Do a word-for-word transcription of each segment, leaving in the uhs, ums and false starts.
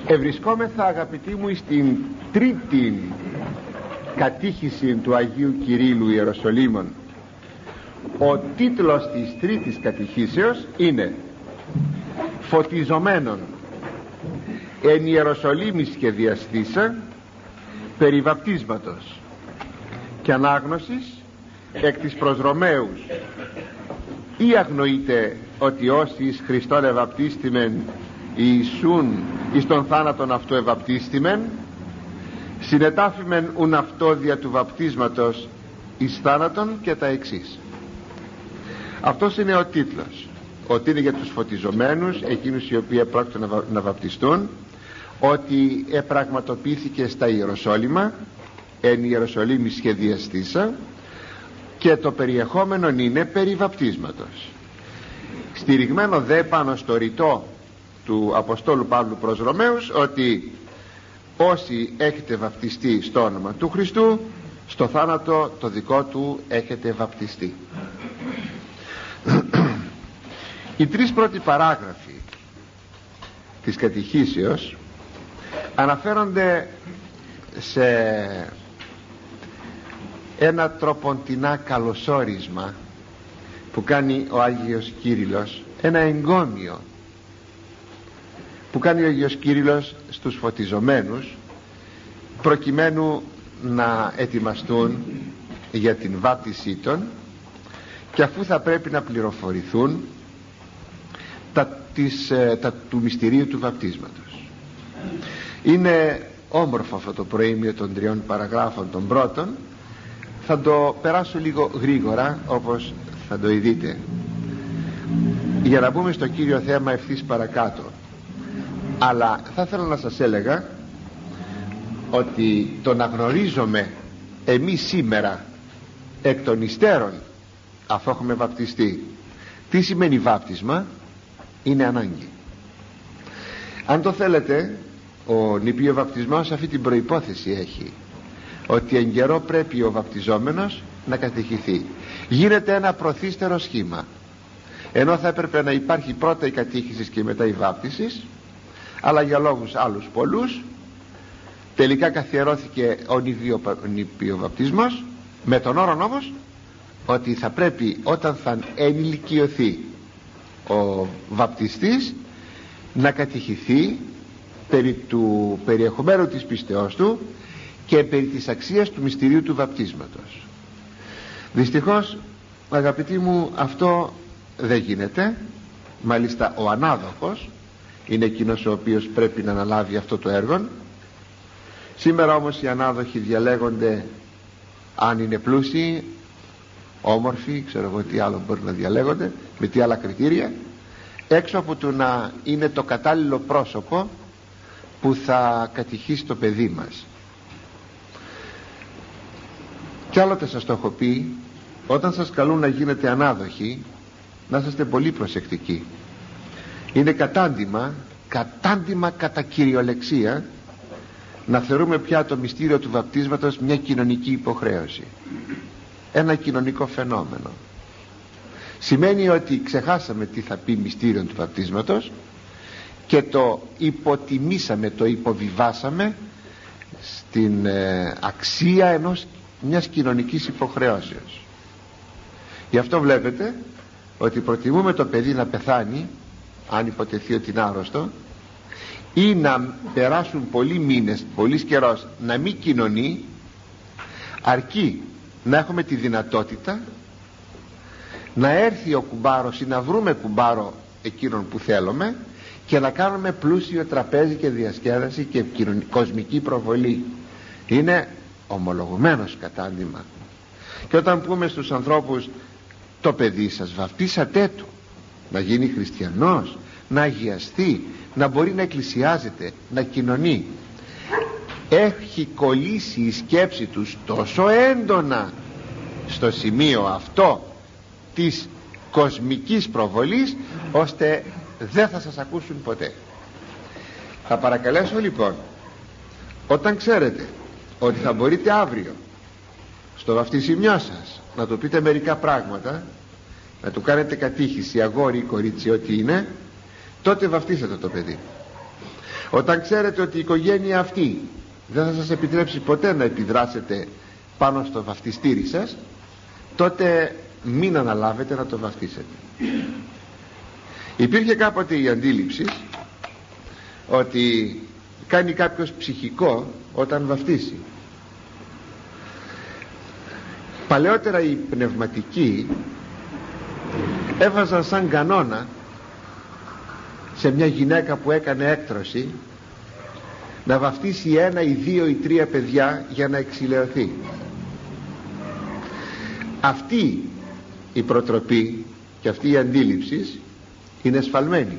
Ευρισκόμεθα, αγαπητοί μου, στην τρίτη κατήχηση του Αγίου Κυρίλλου Ιεροσολύμων. Ο τίτλος της τρίτης κατηχήσεως είναι «Φωτιζομένων εν Ιεροσολύμη σχεδιαστήσα περί βαπτίσματος και ανάγνωσης εκ της προς Ρωμαίους. Ή αγνοείτε ότι όσοι εις Χριστόν ευαπτίστημεν Ιησούν εις τον θάνατον αυτού ευαπτίστημεν, συνετάφημεν ουν αυτό δια του βαπτίσματος εις θάνατον» και τα εξής. Αυτός είναι ο τίτλος, ότι είναι για τους φωτιζομένους, εκείνους οι οποίοι πρόκειται να, βα... να βαπτιστούν, ότι επραγματοποιήθηκε στα Ιεροσόλυμα, εν Ιεροσολύμη σχεδιαστήσα, και το περιεχόμενο είναι περί βαπτίσματος. Στηριγμένο δε πάνω στο ρητό του Αποστόλου Παύλου προς Ρωμαίους, ότι όσοι έχετε βαπτιστεί στο όνομα του Χριστού, στο θάνατο το δικό του έχετε βαπτιστεί. Οι τρεις πρώτοι παράγραφοι της κατηχήσεως αναφέρονται σε ένα τροποντινά καλωσόρισμα που κάνει ο Άγιος Κύριλλος, ένα εγκόμιο που κάνει ο Άγιος Κύριλλος στους φωτιζομένους, προκειμένου να ετοιμαστούν για την βάπτισή των, και αφού θα πρέπει να πληροφορηθούν τα, της, τα του μυστηρίου του βαπτίσματος. Είναι όμορφο αυτό το προήμιο των τριών παραγράφων των πρώτων. Θα το περάσω λίγο γρήγορα, όπως θα το ειδείτε, για να μπούμε στο κύριο θέμα ευθύς παρακάτω. Αλλά θα ήθελα να σας έλεγα ότι το να γνωρίζουμε εμείς σήμερα εκ των υστέρων, αφού έχουμε βαπτιστεί, τι σημαίνει βάπτισμα, είναι ανάγκη. Αν το θέλετε, ο νηπίο βαπτισμός αυτή την προϋπόθεση έχει, ότι εν καιρό πρέπει ο βαπτιζόμενος να κατηχηθεί. Γίνεται ένα προθύστερο σχήμα, ενώ θα έπρεπε να υπάρχει πρώτα η κατήχηση και μετά η βάπτιση, αλλά για λόγους άλλους πολλούς τελικά καθιερώθηκε ο νηπιοβαπτισμός, με τον όρο όμως ότι θα πρέπει όταν θα ενηλικιωθεί ο βαπτιστής να κατηχηθεί περί του περιεχομένου της πίστεώς του και περί της αξίας του μυστηρίου του βαπτίσματος. Δυστυχώς, αγαπητοί μου, αυτό δεν γίνεται. Μάλιστα ο ανάδοχος είναι εκείνος ο οποίος πρέπει να αναλάβει αυτό το έργο. Σήμερα όμως οι ανάδοχοι διαλέγονται, αν είναι πλούσιοι, όμορφοι, ξέρω εγώ τι άλλο μπορεί να διαλέγονται, με τι άλλα κριτήρια, έξω από το να είναι το κατάλληλο πρόσωπο που θα κατηχήσει το παιδί μας. Κι άλλοτε σας το έχω πει, όταν σας καλούν να γίνετε ανάδοχοι, να είστε πολύ προσεκτικοί. Είναι κατάντημα, κατάντημα κατά κυριολεξία, να θεωρούμε πια το μυστήριο του βαπτίσματος μια κοινωνική υποχρέωση, ένα κοινωνικό φαινόμενο. Σημαίνει ότι ξεχάσαμε τι θα πει μυστήριο του βαπτίσματος και το υποτιμήσαμε, το υποβιβάσαμε στην ε, αξία ενός μιας κοινωνικής υποχρεώσεως. Γι' αυτό βλέπετε ότι προτιμούμε το παιδί να πεθάνει, αν υποτεθεί ότι είναι άρρωστο, ή να περάσουν πολλοί μήνες, πολλής καιρός να μην κοινωνεί, αρκεί να έχουμε τη δυνατότητα να έρθει ο κουμπάρος ή να βρούμε κουμπάρο εκείνον που θέλουμε και να κάνουμε πλούσιο τραπέζι και διασκέδαση και κοσμική προβολή. Είναι ομολογουμένος κατάντημα. Και όταν πούμε στους ανθρώπους, το παιδί σας βαπτίσατε του, να γίνει χριστιανός, να αγιαστεί, να μπορεί να εκκλησιάζεται, να κοινωνεί, έχει κολλήσει η σκέψη τους τόσο έντονα στο σημείο αυτό της κοσμικής προβολής, ώστε δεν θα σας ακούσουν ποτέ. Θα παρακαλέσω λοιπόν, όταν ξέρετε ότι θα μπορείτε αύριο στο βαφτισιμιό σας να του πείτε μερικά πράγματα, να του κάνετε κατήχηση, αγόρι ή κορίτσι, ό,τι είναι, τότε βαφτίσατε το παιδί. όταν ξέρετε ότι η οικογένεια αυτή δεν θα σας επιτρέψει ποτέ να επιδράσετε πάνω στο βαφτιστήρι σας, τότε μην αναλάβετε να το βαφτίσετε. Υπήρχε κάποτε η αντίληψη ότι κάνει κάποιος ψυχικό όταν βαφτίσει. Παλαιότερα οι πνευματικοί έβαζαν σαν κανόνα σε μια γυναίκα που έκανε έκτρωση να βαφτίσει ένα ή δύο ή τρία παιδιά για να εξηλαιωθεί. Αυτή η προτροπή και αυτή η αντίληψη είναι σφαλμένη,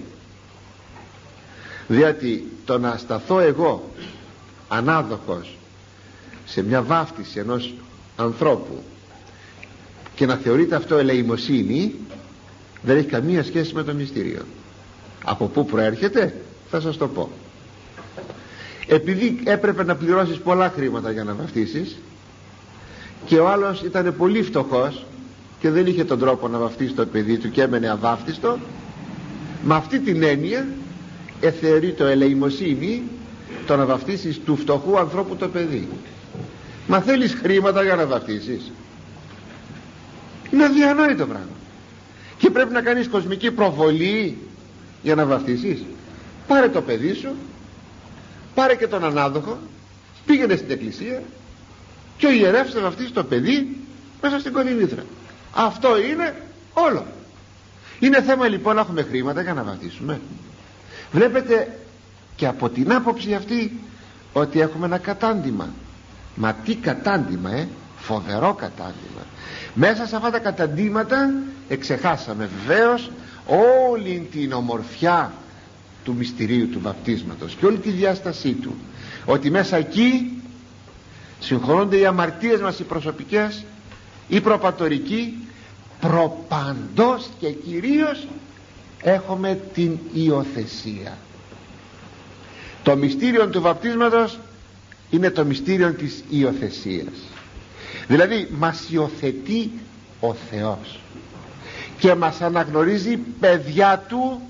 διότι το να σταθώ εγώ ανάδοχος σε μια βάφτιση ενός ανθρώπου και να θεωρείται αυτό ελεημοσύνη δεν έχει καμία σχέση με το μυστήριο. Από πού προέρχεται θα σας το πω. Επειδή έπρεπε να πληρώσεις πολλά χρήματα για να βαφτίσεις και ο άλλος ήταν πολύ φτωχός και δεν είχε τον τρόπο να βαφτίσει το παιδί του και έμενε αβάφτιστο, με αυτή την έννοια εθεωρεί το ελεημοσύνη το να βαφτίσεις του φτωχού ανθρώπου το παιδί. Μα θέλεις χρήματα για να βαφτίσεις? Είναι αδιανόητο πράγμα. Και πρέπει να κάνεις κοσμική προβολή για να βαφτίσεις? Πάρε το παιδί σου, πάρε και τον ανάδοχο, πήγαινε στην εκκλησία και ο ιερεύς θα βαφτίσει το παιδί μέσα στην κολυμβήθρα. Αυτό είναι όλο. Είναι θέμα λοιπόν να έχουμε χρήματα για να βαφτίσουμε? Βλέπετε και από την άποψη αυτή ότι έχουμε ένα κατάντημα. Μα τι κατάντημα, ε? Φοβερό κατάντημα. Μέσα σε αυτά τα καταντήματα εξεχάσαμε βεβαίως όλη την ομορφιά του μυστηρίου του βαπτίσματος και όλη τη διάστασή του, ότι μέσα εκεί συγχωρούνται οι αμαρτίες μας οι προσωπικές, οι προπατορικοί, προπαντός και κυρίως έχουμε την υιοθεσία. Το μυστήριο του βαπτίσματος είναι το μυστήριο της υιοθεσίας, δηλαδή μας υιοθετεί ο Θεός και μας αναγνωρίζει παιδιά του.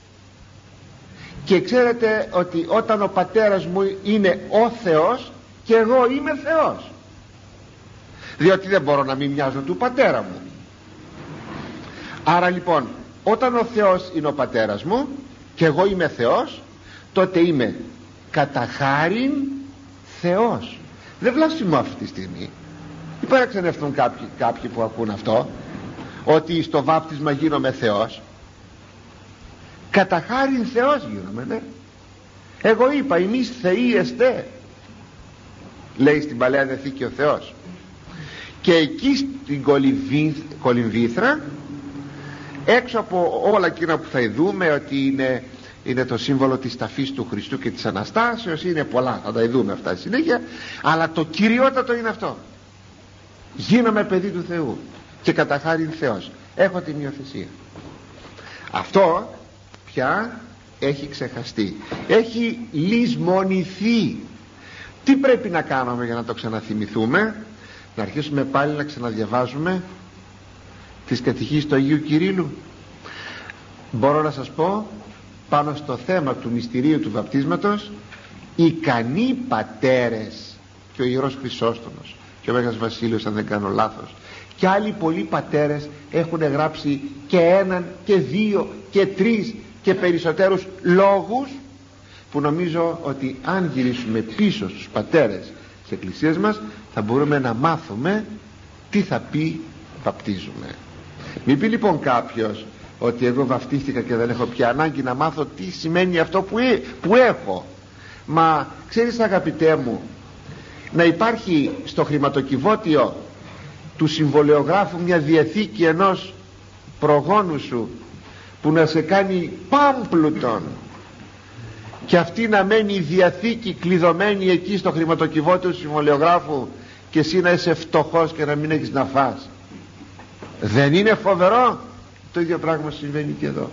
Και ξέρετε ότι όταν ο πατέρας μου είναι ο Θεός και εγώ είμαι Θεός, διότι δεν μπορώ να μην μοιάζω του πατέρα μου. Άρα λοιπόν όταν ο Θεός είναι ο πατέρας μου και εγώ είμαι Θεός, τότε είμαι κατά χάριν Θεός. Δεν βλάσιμο αυτή τη στιγμή. Μην παραξενευτούν κάποιοι, κάποιοι που ακούν αυτό, ότι στο βάπτισμα γίνομαι Θεός. Κατά χάριν Θεός γίνομαι, ναι. Εγώ είπα εμείς θεοί εστέ, λέει στην Παλαιά Διαθήκη ο Θεός. Και εκεί στην κολυμβήθρα, έξω από όλα εκείνα που θα δούμε ότι είναι, είναι το σύμβολο της ταφής του Χριστού και της Αναστάσεως, είναι πολλά, θα τα δούμε αυτά συνέχεια, αλλά το κυριότατο είναι αυτό: γίνομαι παιδί του Θεού και κατά χάριν Θεός, έχω την υιοθεσία. Αυτό πια έχει ξεχαστεί, έχει λησμονηθεί. Τι πρέπει να κάνουμε για να το ξαναθυμηθούμε? Να αρχίσουμε πάλι να ξαναδιαβάζουμε τις κατηχήσεις του Αγίου Κυρίλλου. Μπορώ να σας πω πάνω στο θέμα του μυστηρίου του βαπτίσματος, ικανοί πατέρες, και ο Ιερός Χρυσόστομος και ο Μέγας Βασίλειος αν δεν κάνω λάθος, και άλλοι πολλοί πατέρες έχουν γράψει και έναν και δύο και τρεις και περισσότερους λόγους, που νομίζω ότι αν γυρίσουμε πίσω στους πατέρες της Εκκλησίας μας θα μπορούμε να μάθουμε τι θα πει βαπτίζουμε. Μην πει λοιπόν κάποιος ότι εγώ βαπτίστηκα και δεν έχω πια ανάγκη να μάθω τι σημαίνει αυτό που, ε, που έχω. Μα ξέρεις αγαπητέ μου, να υπάρχει στο χρηματοκιβώτιο του συμβολεογράφου μια διαθήκη ενός προγόνου σου που να σε κάνει πάμπλουτον, και αυτή να μένει η διαθήκη κλειδωμένη εκεί στο χρηματοκιβώτιο του συμβολεογράφου και εσύ να είσαι φτωχός και να μην έχεις να φας? Δεν είναι φοβερό? Το ίδιο πράγμα συμβαίνει και εδώ.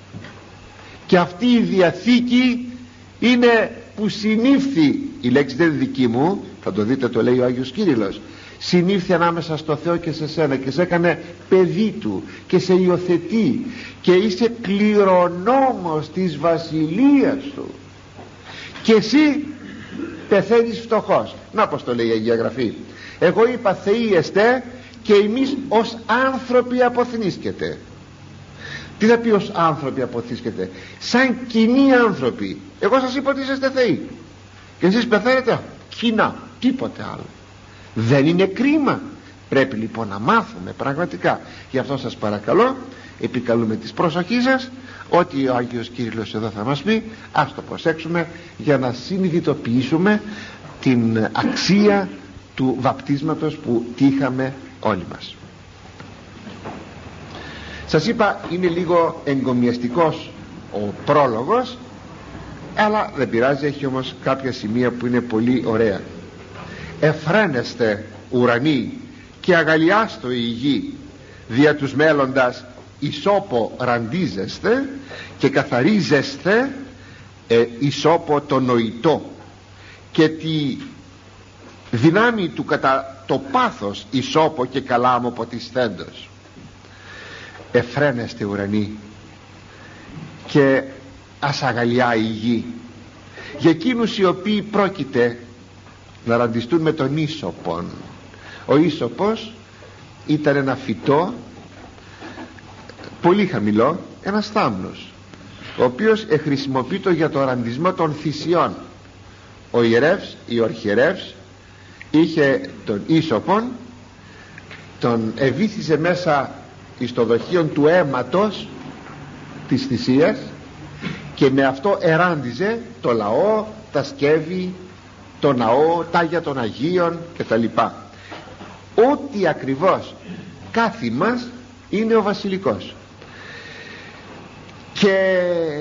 Και αυτή η διαθήκη είναι που συνήφθη, η λέξη δεν είναι δική μου, θα το δείτε, το λέει ο Άγιος Κύριλλος, συνήφθη ανάμεσα στο Θεό και σε σένα και σε έκανε παιδί του και σε υιοθετεί και είσαι κληρονόμος της βασιλείας του. και εσύ πεθαίνεις φτωχός. Να πως το λέει η Αγία Γραφή, εγώ είπα θεοί εστέ και εμείς ως άνθρωποι αποθνίσκετε. Τι θα πει ως άνθρωποι αποθνίσκετε? Σαν κοινοί άνθρωποι. Εγώ σας είπα ότι είσαστε θεοί και εσείς πεθαίνετε κοινά, τίποτε άλλο. Δεν είναι κρίμα? Πρέπει λοιπόν να μάθουμε πραγματικά. Γι' αυτό σας παρακαλώ, επικαλούμε της προσοχής σας, ότι ο Άγιος Κύριλλος εδώ θα μας πει, ας το προσέξουμε για να συνειδητοποιήσουμε την αξία του βαπτίσματος που τύχαμε όλοι μας. Σας είπα, είναι λίγο εγκομιαστικός ο πρόλογος, αλλά δεν πειράζει, έχει όμως κάποια σημεία που είναι πολύ ωραία. Εφραίνεστε ουρανοί και αγαλιάστο η γη, δια τους μέλλοντας ισόπο ραντίζεστε και καθαρίζεστε ε, ισόπο το νοητό, και τη δυνάμει του κατά το πάθος ισόπο και καλάμο ποτισθέντος. Εφραίνεστε ουρανοί και ας αγαλιά η γη για εκείνους οι οποίοι πρόκειται να ραντιστούν με τον ίσωπον. Ο ίσωπος ήταν ένα φυτό πολύ χαμηλό, ένας θάμνος, ο οποίος χρησιμοποιείται για το ραντισμό των θυσιών. Ο ιερεύς ή ο αρχιερεύς είχε τον ίσωπον, τον ευήθιζε μέσα εις το δοχείο του αίματος της θυσίας και με αυτό εράντιζε το λαό, τα σκεύη, το ναό, τα Άγια των Αγίων κτλ. Ό,τι ακριβώς κάθημας είναι ο βασιλικός. Και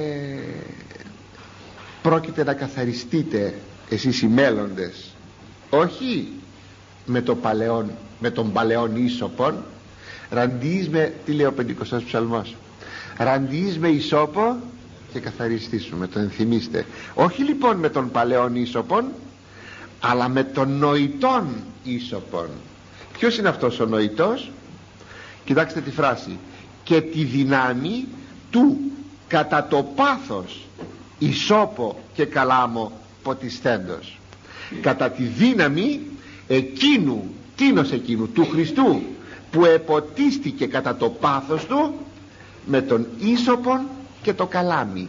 πρόκειται να καθαριστείτε εσείς οι μέλλοντες, όχι με, το παλαιόν, με τον παλαιόν ίσωπον. Ραντιείς με, τι λέει ο πεντηκοστός ψαλμός, ραντιείς με ισόπο και καθαριστήσουμε, το ενθυμίστε. Όχι λοιπόν με τον παλαιόν ίσωπον, αλλά με τον νοητόν ίσωπον. Ποιος είναι αυτός ο νοητός? Κοιτάξτε τη φράση, και τη δυνάμει του κατά το πάθος ισόπο και καλάμο ποτισθέντος. Κατά τη δύναμη εκείνου, τίνος εκείνου, του Χριστού, που εποτίστηκε κατά το πάθος του με τον ίσωπον και το καλάμι.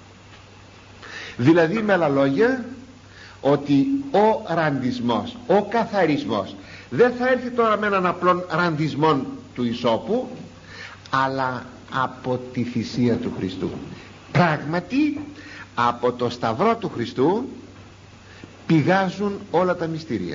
Δηλαδή με άλλα λόγια, ότι ο ραντισμός, ο καθαρισμός δεν θα έρθει τώρα με έναν απλό ραντισμό του ισόπου, αλλά από τη θυσία του Χριστού. Πράγματι από το σταυρό του Χριστού πηγάζουν όλα τα μυστήρια,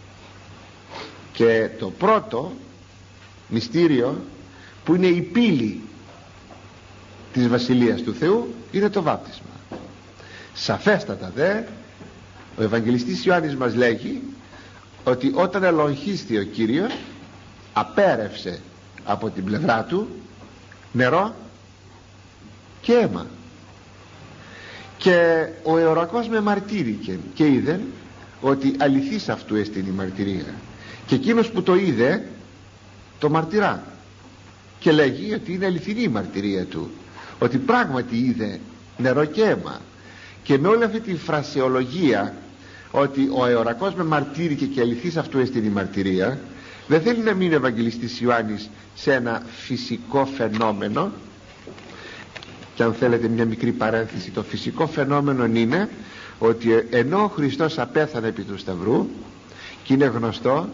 και το πρώτο μυστήριο που είναι η πύλη της Βασιλείας του Θεού είναι το βάπτισμα. Σαφέστατα δε ο Ευαγγελιστής Ιωάννης μας λέγει ότι όταν ελογχίστη ο Κύριος απέρευσε από την πλευρά του νερό και αίμα, και ο αιωρακός με μαρτύρηκε και είδε ότι αληθής αυτού έστεινε η μαρτυρία, και εκείνος που το είδε το μαρτυρά και λέγει ότι είναι αληθινή η μαρτυρία του, ότι πράγματι είδε νερό και αίμα. Και με όλη αυτή τη φρασεολογία ότι ο αιωρακός με μαρτύρηκε και αληθής αυτού έστεινε η μαρτυρία, δεν θέλει να μείνει ο Ευαγγελιστής Ιωάννης σε ένα φυσικό φαινόμενο. Και αν θέλετε μια μικρή παρένθεση, το φυσικό φαινόμενο είναι ότι ενώ ο Χριστός απέθανε επί του Σταυρού, και είναι γνωστό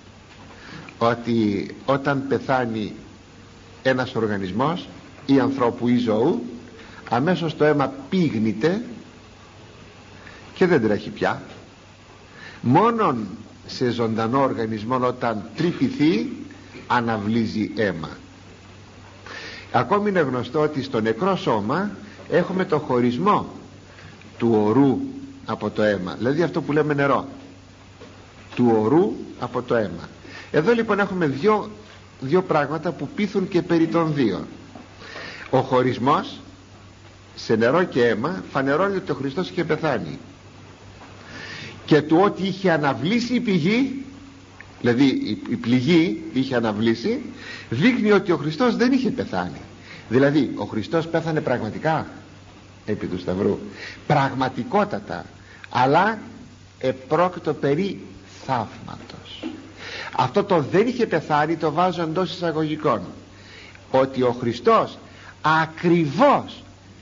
ότι όταν πεθάνει ένας οργανισμός ή ανθρώπου ή ζώου, αμέσως το αίμα πήγνεται και δεν τρέχει πια. Μόνον σε ζωντανό οργανισμό, όταν τρυπηθεί, αναβλύζει αίμα. Ακόμη είναι γνωστό ότι στο νεκρό σώμα έχουμε το χωρισμό του ορού από το αίμα, δηλαδή αυτό που λέμε νερό, του ορού από το αίμα. Εδώ λοιπόν έχουμε δύο, δύο πράγματα που πείθουν και περί των δύο. Ο χωρισμός σε νερό και αίμα φανερώνει ότι ο Χριστός είχε πεθάνει, και του ότι είχε αναβλήσει η πηγή, δηλαδή η πληγή είχε αναβλήσει, δείχνει ότι ο Χριστός δεν είχε πεθάνει. Δηλαδή ο Χριστός πέθανε πραγματικά επί του Σταυρού, πραγματικότατα, αλλά επρόκειτο περί θαύματος. Αυτό το δεν είχε πεθάνει το βάζω εντός εισαγωγικών, ότι ο Χριστός ακριβώς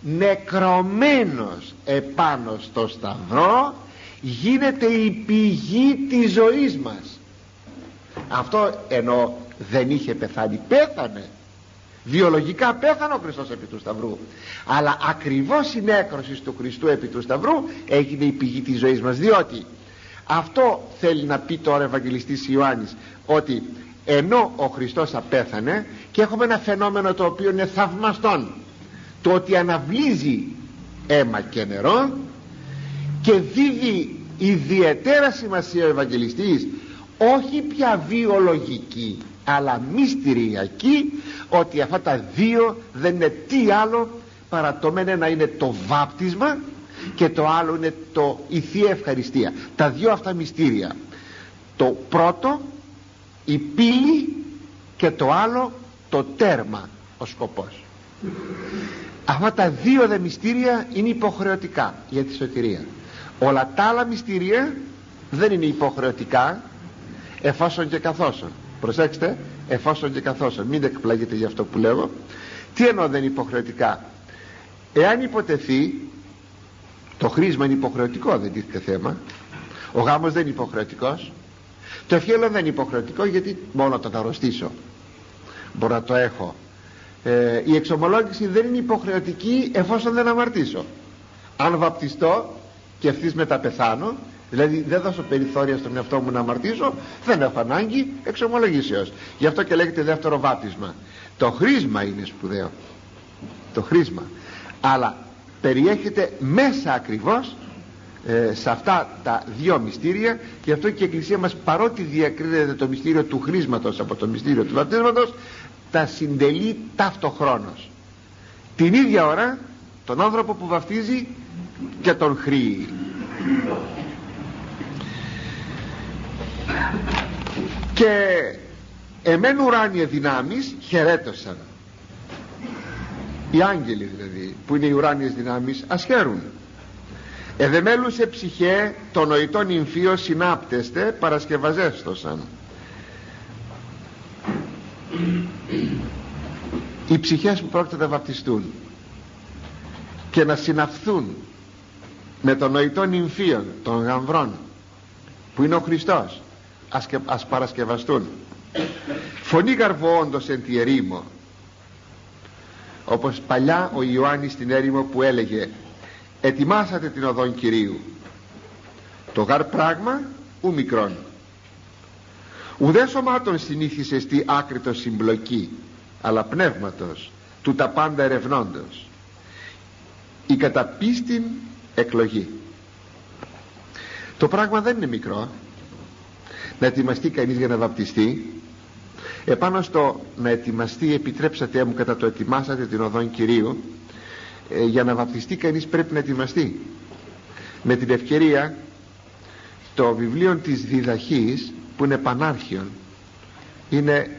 νεκρωμένος επάνω στο σταυρό γίνεται η πηγή της ζωής μας. Αυτό ενώ δεν είχε πεθάνει, πέθανε βιολογικά, πέθανε ο Χριστός επί του σταυρού, αλλά ακριβώς η νέκρωση του Χριστού επί του σταυρού έγινε η πηγή της ζωής μας. Διότι αυτό θέλει να πει τώρα ο Ευαγγελιστής Ιωάννης, ότι ενώ ο Χριστός απέθανε, και έχουμε ένα φαινόμενο το οποίο είναι θαυμαστόν, το ότι αναβλύζει αίμα και νερό, και δίδει ιδιαίτερα σημασία ο Ευαγγελιστής, όχι πια βιολογική αλλά μυστηριακή, ότι αυτά τα δύο δεν είναι τι άλλο παρά το μεν ένα είναι το βάπτισμα και το άλλο είναι το, η Θεία Ευχαριστία. Τα δύο αυτά μυστήρια, το πρώτο η πύλη και το άλλο το τέρμα, ο σκοπός. Αυτά τα δύο δε μυστήρια είναι υποχρεωτικά για τη σωτηρία. Όλα τα άλλα μυστήρια δεν είναι υποχρεωτικά, εφόσον και καθόσον. Προσέξτε, εφόσον και καθόσον, μην εκπλαγείτε για αυτό που λέω. Τι εννοώ δεν είναι υποχρεωτικά? Εάν υποτεθεί, το χρήσμα είναι υποχρεωτικό, δεν τίθεται θέμα. Ο γάμος δεν είναι υποχρεωτικός. Το ευχέλιο δεν είναι υποχρεωτικό, γιατί μόνο το να αρρωστήσω μπορώ να το έχω. ε, Η εξομολόγηση δεν είναι υποχρεωτική εφόσον δεν αμαρτήσω. Αν βαπτιστώ και ευθύς μετά πεθάνω, δηλαδή δεν δώσω περιθώρια στον εαυτό μου να αμαρτήσω, δεν έχω ανάγκη εξομολογήσεως. Γι' αυτό και λέγεται δεύτερο βάπτισμα. Το χρήσμα είναι σπουδαίο, το χρήσμα, αλλά περιέχεται μέσα ακριβώς ε, σε αυτά τα δύο μυστήρια. Γι' αυτό και η Εκκλησία μας, παρότι διακρίνεται το μυστήριο του χρήσματος από το μυστήριο του βαπτίσματος, τα συντελεί ταυτοχρόνως. Την ίδια ώρα τον άνθρωπο που βαπτίζει και τον χρήει. Και εμέν ουράνιε δυνάμεις χαιρέτωσαν. Οι άγγελοι δηλαδή, που είναι οι ουράνιες δυνάμεις, ας χαίρουν. Εδεμέλουσε ψυχέ των νοητών νυμφίων συνάπτεστε παρασκευαζέστοσαν. Οι ψυχές που πρόκειται να βαπτιστούν και να συναυθούν με των νοητών νυμφίων, των γαμβρών που είναι ο Χριστός, ας, και, ας παρασκευαστούν. Φωνή γαρβοόντος εν τη ερήμο, όπως παλιά ο Ιωάννης στην έρημο που έλεγε ετοιμάσατε την οδόν Κυρίου, το γαρ πράγμα ου μικρόν, ουδέ σωμάτων συνήθισε στη άκρητο συμπλοκή, αλλά πνεύματος του τα πάντα ερευνώντος, η καταπίστην εκλογή. Το πράγμα δεν είναι μικρό, να ετοιμαστεί κανείς για να βαπτιστεί. Επάνω στο να ετοιμαστεί, επιτρέψατε μου, κατά το ετοιμάσατε την οδόν Κυρίου, ε, για να βαπτιστεί κανείς πρέπει να ετοιμαστεί. Με την ευκαιρία, το βιβλίο της διδαχής, που είναι πανάρχιον, είναι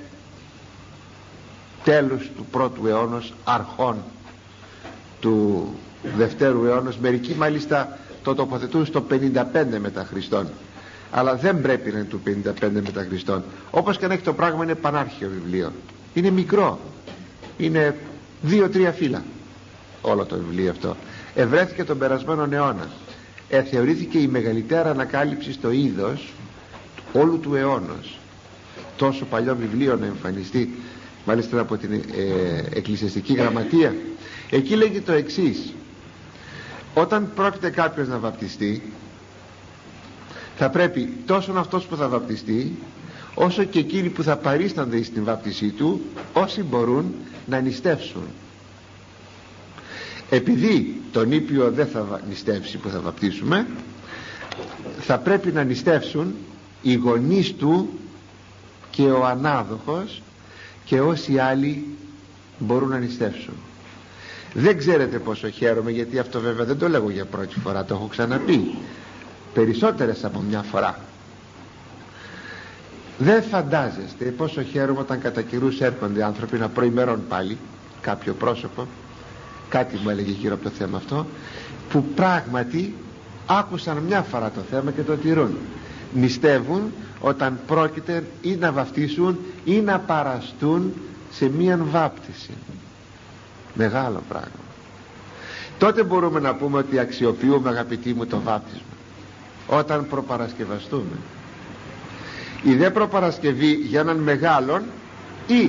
τέλος του πρώτου αιώνος, αρχών του δευτέρου αιώνος. Μερικοί μάλιστα το τοποθετούν στο πενήντα πέντε μετά Χριστόν, αλλά δεν πρέπει να είναι του πενήντα πέντε μετά Χριστόν. Όπως και να έχει το πράγμα, είναι πανάρχιο βιβλίο, είναι μικρό, είναι δύο τρία φύλλα όλο το βιβλίο αυτό. Ευρέθηκε τον περασμένο αιώνα, ε, θεωρήθηκε η μεγαλύτερη ανακάλυψη στο είδος όλου του αιώνος. Τόσο παλιό βιβλίο να εμφανιστεί, μάλιστα από την ε, εκκλησιαστική γραμματεία. Εκεί λέγει το εξής: όταν πρόκειται κάποιος να βαπτιστεί, θα πρέπει τόσο αυτός που θα βαπτιστεί, όσο και εκείνοι που θα παρίστανται στην βάπτισή του, όσοι μπορούν να νηστεύσουν. Επειδή τον ήπιο δεν θα νηστεύσει που θα βαπτίσουμε, θα πρέπει να νηστεύσουν οι γονείς του και ο ανάδοχος και όσοι άλλοι μπορούν να νηστεύσουν. Δεν ξέρετε πόσο χαίρομαι, γιατί αυτό βέβαια δεν το λέγω για πρώτη φορά, το έχω ξαναπεί περισσότερες από μια φορά. Δεν φαντάζεστε πόσο χαίρομαι όταν κατά καιρούς έρχονται άνθρωποι να προημερών πάλι κάποιο πρόσωπο, κάτι μου έλεγε γύρω από το θέμα αυτό, που πράγματι άκουσαν μια φορά το θέμα και το τηρούν. Νηστεύουν όταν πρόκειται ή να βαφτίσουν ή να παραστούν σε μίαν βάπτιση. Μεγάλο πράγμα. Τότε μπορούμε να πούμε ότι αξιοποιούμε, αγαπητοί μου, το βάπτισμα, όταν προπαρασκευαστούμε. Η δε προπαρασκευή για έναν μεγάλον ή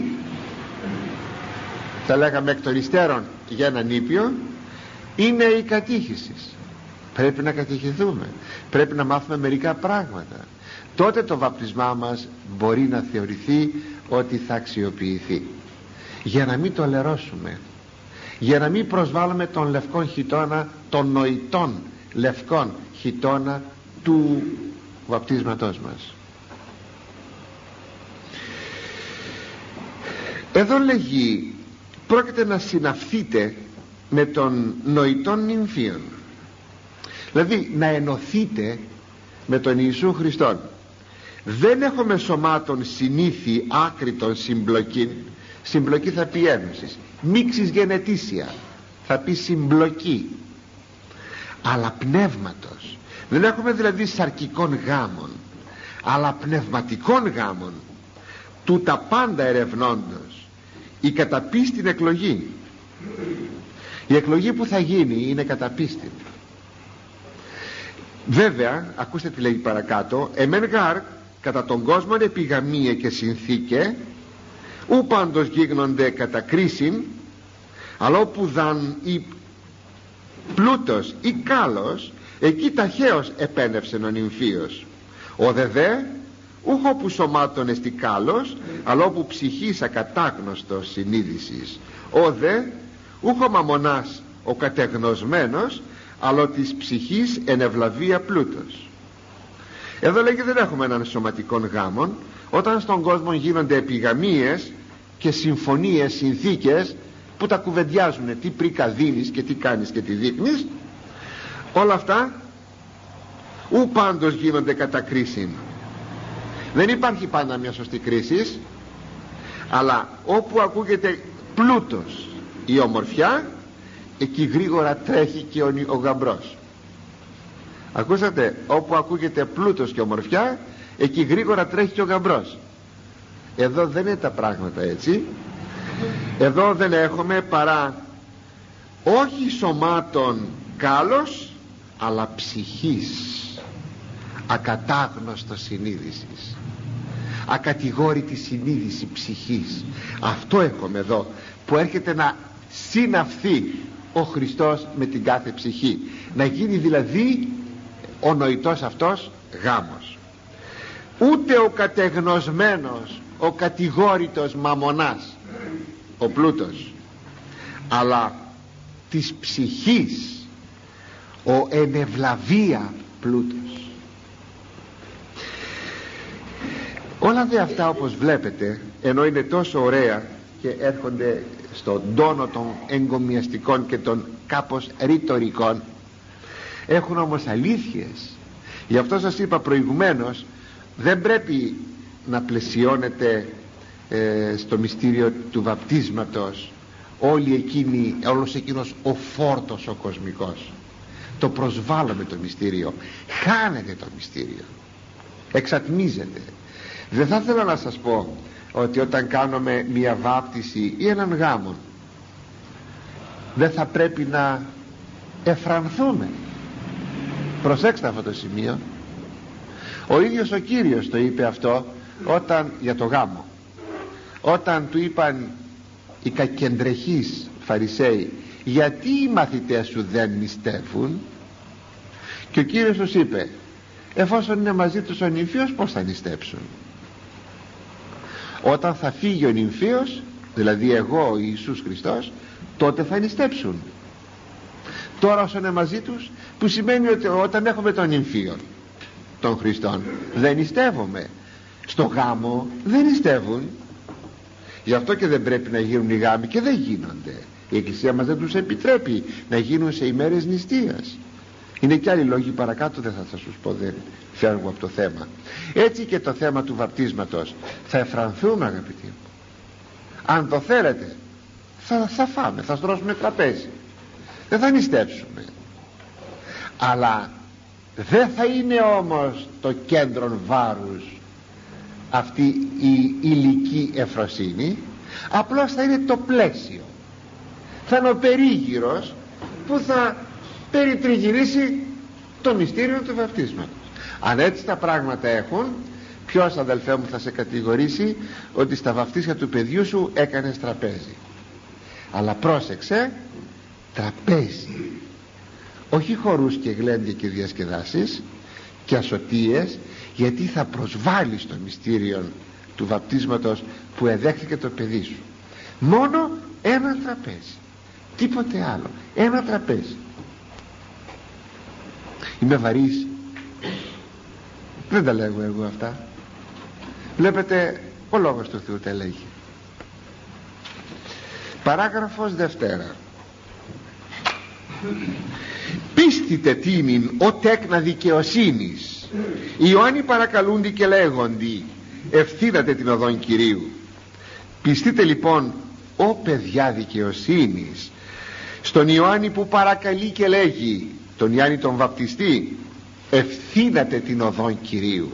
θα λέγαμε εκ των υστέρων για έναν ήπιο είναι η κατήχηση. Πρέπει να κατηχηθούμε, πρέπει να μάθουμε μερικά πράγματα. Τότε το βαπτισμά μας μπορεί να θεωρηθεί ότι θα αξιοποιηθεί, για να μην το λερώσουμε, για να μην προσβάλλουμε τον λευκόν χιτώνα, των νοητών λευκών χιτώνα του βαπτίσματός μας. Εδώ λέγει πρόκειται να συναυθείτε με τον νοητών νυμφίων, δηλαδή να ενωθείτε με τον Ιησού Χριστόν. Δεν έχουμε σωμάτων συνήθι άκριτον συμπλοκή. Συμπλοκή θα πει ένωσης, μίξης γενετήσια θα πει συμπλοκή, αλλά πνεύματος. Δεν έχουμε δηλαδή σαρκικών γάμων, αλλά πνευματικών γάμων, του τα πάντα ερευνώντος η καταπίστην εκλογή. Η εκλογή που θα γίνει είναι καταπίστην. Βέβαια, ακούστε τι λέει παρακάτω, εμέν γάρ κατά τον κόσμον επιγαμίε και συνθήκε, ου πάντως γίγνονται κατά κρίσιν, αλλά όπου δαν ή πλούτος ή κάλος, εκεί ταχαίως επένευσεν ο νυμφίος. Ο δε δε ούχο που σωμάτων εστι κάλος, αλλά όπου ψυχής ακατάγνωστος συνείδησης. Ο δε ούχο μαμονάς ο κατεγνωσμένος, αλλά της ψυχής ενευλαβία πλούτος. Εδώ λέγει δεν έχουμε έναν σωματικών γάμων. Όταν στον κόσμο γίνονται επιγαμίες και συμφωνίες, συνθήκες που τα κουβεντιάζουν, τι πρίκα δίνεις και τι κάνεις και τι δείχνεις, όλα αυτά ου πάντως γίνονται κατά κρίση. Δεν υπάρχει πάντα μια σωστή κρίση, αλλά όπου ακούγεται πλούτος η ομορφιά, εκεί γρήγορα τρέχει και ο, ο γαμπρός. Ακούσατε, όπου ακούγεται πλούτος και ομορφιά, εκεί γρήγορα τρέχει και ο γαμπρός. Εδώ δεν είναι τα πράγματα έτσι. Εδώ δεν έχουμε παρά όχι σωμάτων κάλος, αλλά ψυχής ακατάγνωστος συνείδησης, ακατηγόρητη συνείδηση ψυχής. Αυτό έχουμε εδώ, που έρχεται να συναυθεί ο Χριστός με την κάθε ψυχή, να γίνει δηλαδή ο νοητός αυτός γάμος. Ούτε ο κατεγνωσμένος, ο κατηγόρητος μαμονάς, ο πλούτος, αλλά της ψυχής ο ενευλαβία πλούτος. Όλα δε αυτά, όπως βλέπετε, ενώ είναι τόσο ωραία και έρχονται στον τόνο των εγκομιαστικών και των κάπως ρητορικών, έχουν όμως αλήθειες. Γι' αυτό σας είπα προηγουμένως, δεν πρέπει να πλαισιώνεται ε, στο μυστήριο του βαπτίσματος όλη εκείνη, όλος εκείνος ο φόρτος ο κοσμικός. Το προσβάλλουμε το μυστήριο, χάνεται το μυστήριο, εξατμίζεται. Δεν θα ήθελα να σας πω ότι όταν κάνουμε μια βάπτιση ή έναν γάμο δεν θα πρέπει να εφρανθούμε. Προσέξτε αυτό το σημείο. Ο ίδιος ο Κύριος το είπε αυτό όταν, για το γάμο, όταν του είπαν οι κακεντρεχείς Φαρισαίοι, γιατί οι μαθητές σου δεν νηστεύουν, και ο Κύριος τους είπε, εφόσον είναι μαζί τους ο νυμφίος, πώς θα νηστέψουν? Όταν θα φύγει ο νυμφίος, δηλαδή εγώ ο Ιησούς Χριστός, τότε θα νηστέψουν. Τώρα όσο είναι μαζί τους, που σημαίνει ότι όταν έχουμε τον νυμφίο των Χριστών δεν νηστεύουμε. Στο γάμο δεν νηστεύουν. Γι' αυτό και δεν πρέπει να γίνουν οι γάμοι, και δεν γίνονται. Η Εκκλησία μας δεν τους επιτρέπει να γίνουν σε ημέρες νηστείας. Είναι και άλλοι λόγοι παρακάτω, δεν θα σας τους πω, δεν φεύγω από το θέμα. Έτσι και το θέμα του βαπτίσματος. Θα εφρανθούμε, αγαπητοί μου. Αν το θέλετε θα, θα φάμε, θα στρώσουμε τραπέζι, δεν θα νηστέψουμε. Αλλά Δεν θα είναι όμως το κέντρο βάρους αυτή η υλική ευφροσύνη, απλώς θα είναι το πλαίσιο, θα είναι ο περίγυρος που θα περιτριγυρίσει το μυστήριο του βαπτίσματος. Αν έτσι τα πράγματα έχουν, ποιος, αδελφέ μου, θα σε κατηγορήσει ότι στα βαφτίσια του παιδιού σου έκανες τραπέζι? Αλλά πρόσεξε, τραπέζι, όχι χορούς και γλέντια και διασκεδάσεις και ασωτίες, γιατί θα προσβάλλεις το μυστήριο του βαπτίσματος που εδέχθηκε το παιδί σου. Μόνο ένα τραπέζι, τίποτε άλλο, ένα τραπέζι. Είμαι βαρύς, δεν τα λέγω εγώ αυτά. Βλέπετε, ο Λόγος του Θεού τα λέγει. Παράγραφος Δευτέρα. Πίστητε τίμην ο τέκνα δικαιοσύνης. Οι Ιωάννοι παρακαλούνται και λέγοντι, ευθύνατε την οδόν Κυρίου. Πιστείτε λοιπόν, ο παιδιά δικαιοσύνης, στον Ιωάννη που παρακαλεί και λέγει, τον Ιωάννη τον βαπτιστή, ευθύνατε την οδόν Κυρίου.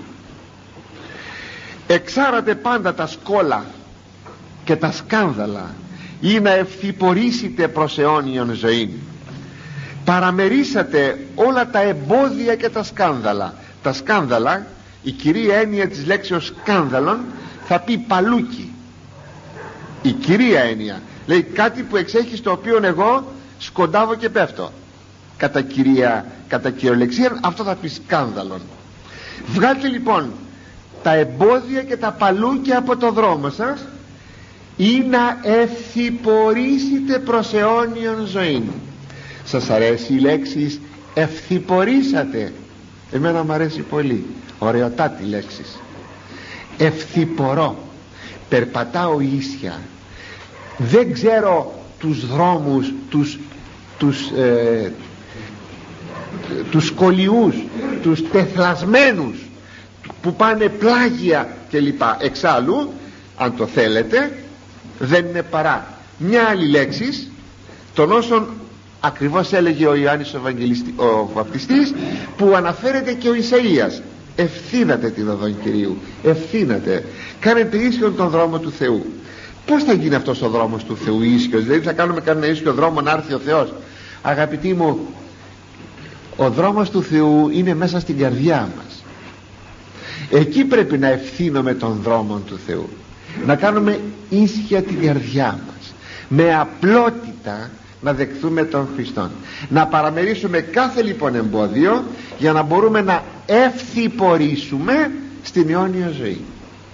Εξάρατε πάντα τα σκόλα και τα σκάνδαλα, ή να ευθυπορήσετε προς αιώνιον ζωήν. Παραμερίσατε όλα τα εμπόδια και τα σκάνδαλα. Τα σκάνδαλα, η κυρία έννοια της λέξεως σκάνδαλον θα πει παλούκι. Η κυρία έννοια λέει κάτι που εξέχει, στο οποίο εγώ σκοντάβω και πέφτω. Κατά κυρία, κατά κυριολεξία αυτό θα πει σκάνδαλον. Βγάλτε λοιπόν τα εμπόδια και τα παλούκια από το δρόμο σας, ή να ευθυπορήσετε προς αιώνιον ζωήν. Σας αρέσει η λέξη ευθυπορήσατε? Εμένα μου αρέσει πολύ, ωραιοτάτη λέξη. Ευθυπορώ, περπατάω ίσια, δεν ξέρω τους δρόμους, τους, τους, ε, τους σκολιούς, τους τεθλασμένους που πάνε πλάγια κλπ. Εξάλλου, αν το θέλετε, δεν είναι παρά μια άλλη λέξη των όσων ακριβώς έλεγε ο Ιωάννης ο, ο βαπτιστής, που αναφέρεται και ο Ισαΐας. Ευθύνατε την οδόν Κυρίου, ευθύνατε, κάνετε ίσιον τον δρόμο του Θεού. Πώς θα γίνει αυτός ο δρόμος του Θεού ίσιος? Δηλαδή θα κάνουμε κανένα ίσιο δρόμο να έρθει ο Θεός? Αγαπητοί μου, ο δρόμος του Θεού είναι μέσα στην καρδιά μας. Εκεί πρέπει να ευθύνομαι τον δρόμο του Θεού, να κάνουμε ίσια την καρδιά μας, με απλότητα να δεχθούμε τον Χριστόν, να παραμερίσουμε κάθε λοιπόν εμπόδιο, για να μπορούμε να ευθυπορήσουμε στην αιώνια ζωή.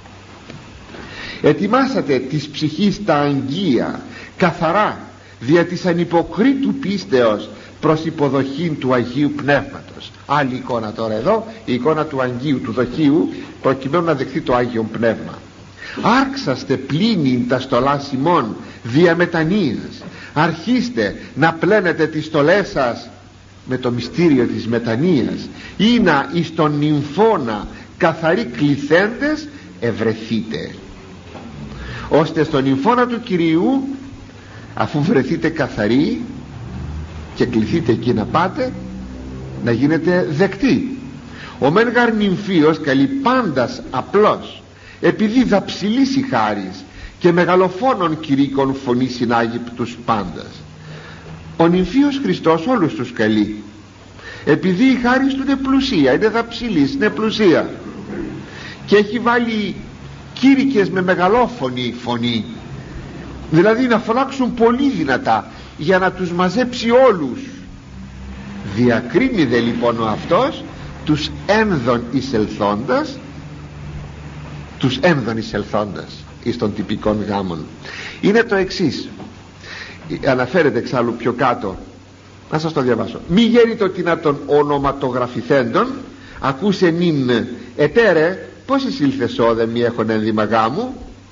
Ετοιμάσατε της ψυχής τα αγγεία καθαρά, δια της ανυποκρίτου πίστεως προς υποδοχήν του Αγίου Πνεύματος. Άλλη εικόνα τώρα εδώ, η εικόνα του Αγίου, του δοχείου, προκειμένου να δεχθεί το Άγιο Πνεύμα. Άρξαστε πλήνην τα στολά ημών δια μετανοίας. Αρχίστε να πλένετε τις στολές σας με το μυστήριο της μετανοίας, ή να εις τον νυμφώνα καθαροί κληθέντες ευρεθείτε, ώστε στον νυμφώνα του Κυρίου, αφού βρεθείτε καθαροί και κληθείτε εκεί να πάτε, να γίνετε δεκτοί. Ο μεν γαρ νυμφίος καλεί πάντας απλός, επειδή δαψιλής η χάρις και μεγαλοφώνων κηρύκων φωνή συνάγει τους πάντας. Ο νυμφίος Χριστός όλους τους καλεί, επειδή η χάρις του είναι πλουσία, είναι δαψιλής, είναι πλουσία, και έχει βάλει κήρυκες με μεγαλόφωνη φωνή, δηλαδή να φωνάξουν πολύ δυνατά για να τους μαζέψει όλους. Διακρίνει δε λοιπόν ο αυτός τους ένδον εισελθόντας, τους ένδον εισελθόντας εις των τυπικών γάμων. Είναι το εξής, αναφέρεται εξάλλου πιο κάτω, να σας το διαβάσω. Μη γέριτο τίνα των ονοματογραφηθέντων, ακούσε νυν ετέρε, πως εισήλθες όδε μη έχον ένδυμα γάμου.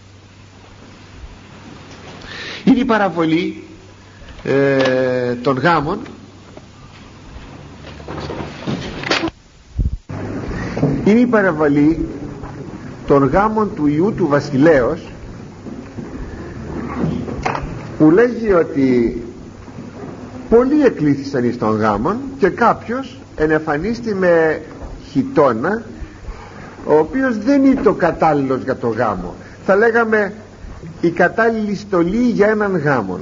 Είναι η παραβολή ε, των γάμων, είναι η παραβολή των γάμων του Ιού του Βασιλέως, που λέγει ότι πολλοί εκλήθησαν εις των γάμων και κάποιος ενεφανίστη με χιτώνα, ο οποίος δεν είναι το κατάλληλος για το γάμο, θα λέγαμε η κατάλληλη στολή για έναν γάμο.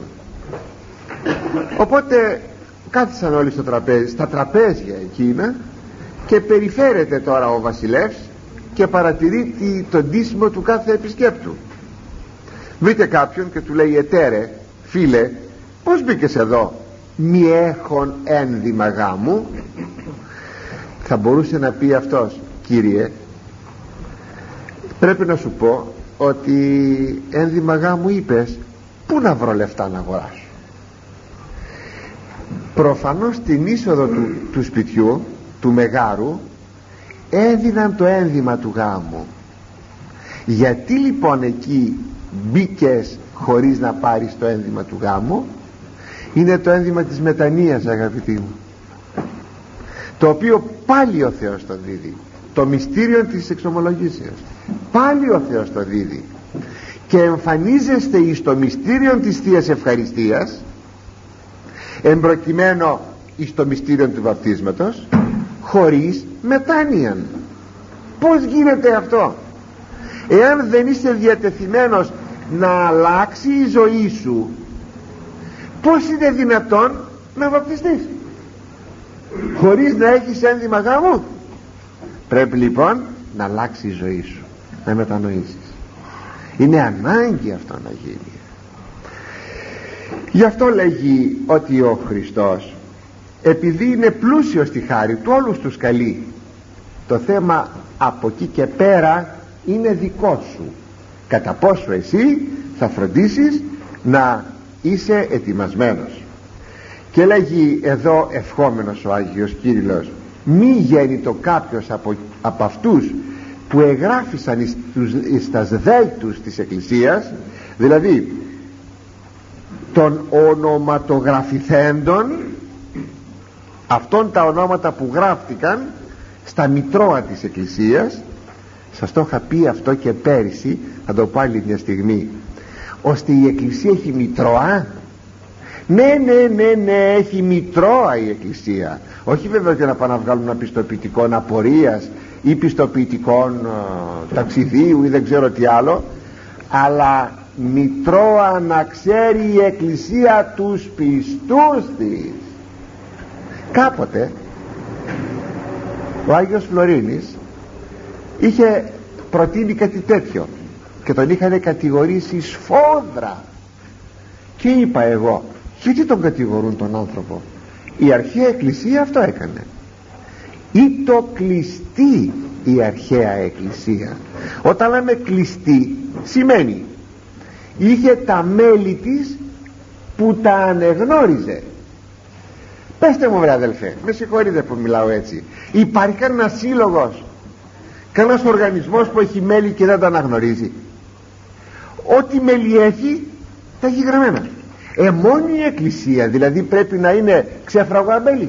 Οπότε κάθισαν όλοι στο τραπέζι, στα τραπέζια εκείνα, και περιφέρεται τώρα ο βασιλεύς και παρατηρεί τον ντύσιμο του κάθε επισκέπτου. Βρείτε κάποιον και του λέει: ετέρε, φίλε, πως μπήκες εδώ, μη έχον ένδυμα γάμου? Θα μπορούσε να πει αυτός: κύριε, πρέπει να σου πω ότι ένδυμα γάμου είπες, πού να βρω λεφτά να αγοράσω? Προφανώς στην είσοδο του, του σπιτιού του μεγάρου έδιναν το ένδυμα του γάμου. Γιατί λοιπόν εκεί μπήκες χωρίς να πάρεις το ένδυμα του γάμου? Είναι το ένδυμα της μετανοίας, αγαπητοί μου, το οποίο πάλι ο Θεός το δίδει, το μυστήριο της εξομολογήσεως. Πάλι ο Θεός το δίδει και εμφανίζεστε εις το μυστήριο της Θείας Ευχαριστίας, εμπροκειμένο εις το μυστήριο του βαπτίσματος, χωρίς μετάνοια. Πώς γίνεται αυτό? Εάν δεν είσαι διατεθειμένος να αλλάξει η ζωή σου, πώς είναι δυνατόν να βαπτιστείς χωρίς να έχεις ένδυμα γάμου? Πρέπει λοιπόν να αλλάξει η ζωή σου, να μετανοήσεις. Είναι ανάγκη αυτό να γίνει. Γι' αυτό λέγει ότι ο Χριστός, επειδή είναι πλούσιος στη χάρη του, όλους τους καλεί. Το θέμα από εκεί και πέρα είναι δικό σου, κατά πόσο εσύ θα φροντίσεις να είσαι ετοιμασμένος. Και λέγει εδώ ευχόμενος ο Άγιος Κύριλλος: μη γέννητο κάποιος από, από αυτούς που εγγράφησαν εις, εις τας δέλτους της Εκκλησίας, δηλαδή των ονοματογραφηθέντων, αυτών τα ονόματα που γράφτηκαν στα μητρώα της Εκκλησίας. Σας το είχα πει αυτό και πέρυσι, θα το πω άλλη μια στιγμή, ώστε η Εκκλησία έχει μητρώα. Ναι, ναι, ναι, ναι, έχει μητρώα η Εκκλησία. Όχι βέβαια για να πάνε να βγάλουν ένα πιστοποιητικό απορίας ή πιστοποιητικό uh, ταξιδίου ή δεν ξέρω τι άλλο, αλλά μητρώα να ξέρει η Εκκλησία τους πιστούς της. Κάποτε ο Άγιος Φλωρίνης είχε προτείνει κάτι τέτοιο και τον είχαν κατηγορήσει σφόδρα, και είπα εγώ, γιατί τον κατηγορούν τον άνθρωπο? Η αρχαία Εκκλησία αυτό έκανε. Ή το κλειστή η αρχαία Εκκλησία. Όταν λέμε κλειστή, σημαίνει είχε τα μέλη της που τα ανεγνώριζε. Πέστε μου βρε αδελφέ, με συγχωρείτε που μιλάω έτσι, υπάρχει κανένα σύλλογος, κανένας οργανισμός που έχει μέλη και δεν τα αναγνωρίζει? Ό,τι μέλη έχει τα έχει γραμμένα. Ε, μόνο η Εκκλησία δηλαδή πρέπει να είναι ξέφραγα μέλη?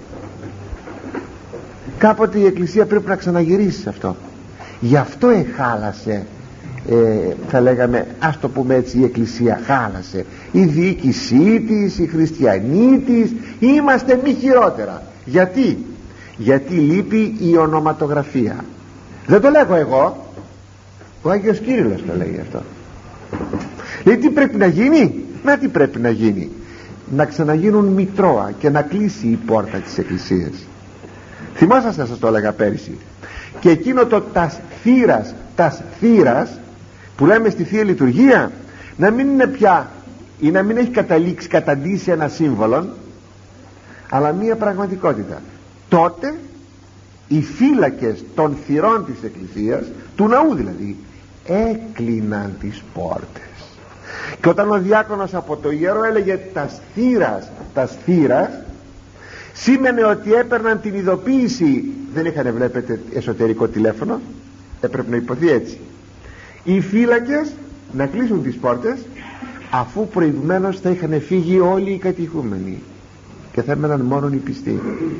Κάποτε η Εκκλησία πρέπει να ξαναγυρίσει σε αυτό. Γι' αυτό εχάλασε, ε, θα λέγαμε, ας το πούμε έτσι, η Εκκλησία χάλασε. Η διοίκησή της, οι χριστιανοί της, είμαστε μη χειρότερα. Γιατί? Γιατί λείπει η ονοματογραφία. Δεν το λέγω εγώ, ο Άγιος Κύριλλος το λέει αυτό. Λέει τι πρέπει να γίνει? Να τι πρέπει να γίνει? Να ξαναγίνουν μητρώα και να κλείσει η πόρτα της Εκκλησίας. Θυμόσαστε, σας το έλεγα πέρυσι, και εκείνο το τας θύρας, τας θύρας που λέμε στη Θεία Λειτουργία, να μην είναι πια, ή να μην έχει καταλήξει, καταντήσει ένα σύμβολο, αλλά μία πραγματικότητα. Τότε οι φύλακες των θυρών της Εκκλησίας, του ναού δηλαδή, έκλειναν τις πόρτες. Και όταν ο διάκονος από το ιερό έλεγε τας θύρας, τας θύρας, σήμαινε ότι έπαιρναν την ειδοποίηση. Δεν είχαν, βλέπετε, εσωτερικό τηλέφωνο, έπρεπε να υποθεί έτσι. Οι φύλακες να κλείσουν τις πόρτες, αφού προηγουμένως θα είχαν φύγει όλοι οι κατοικούμενοι και θα έμεναν μόνον οι πιστοί.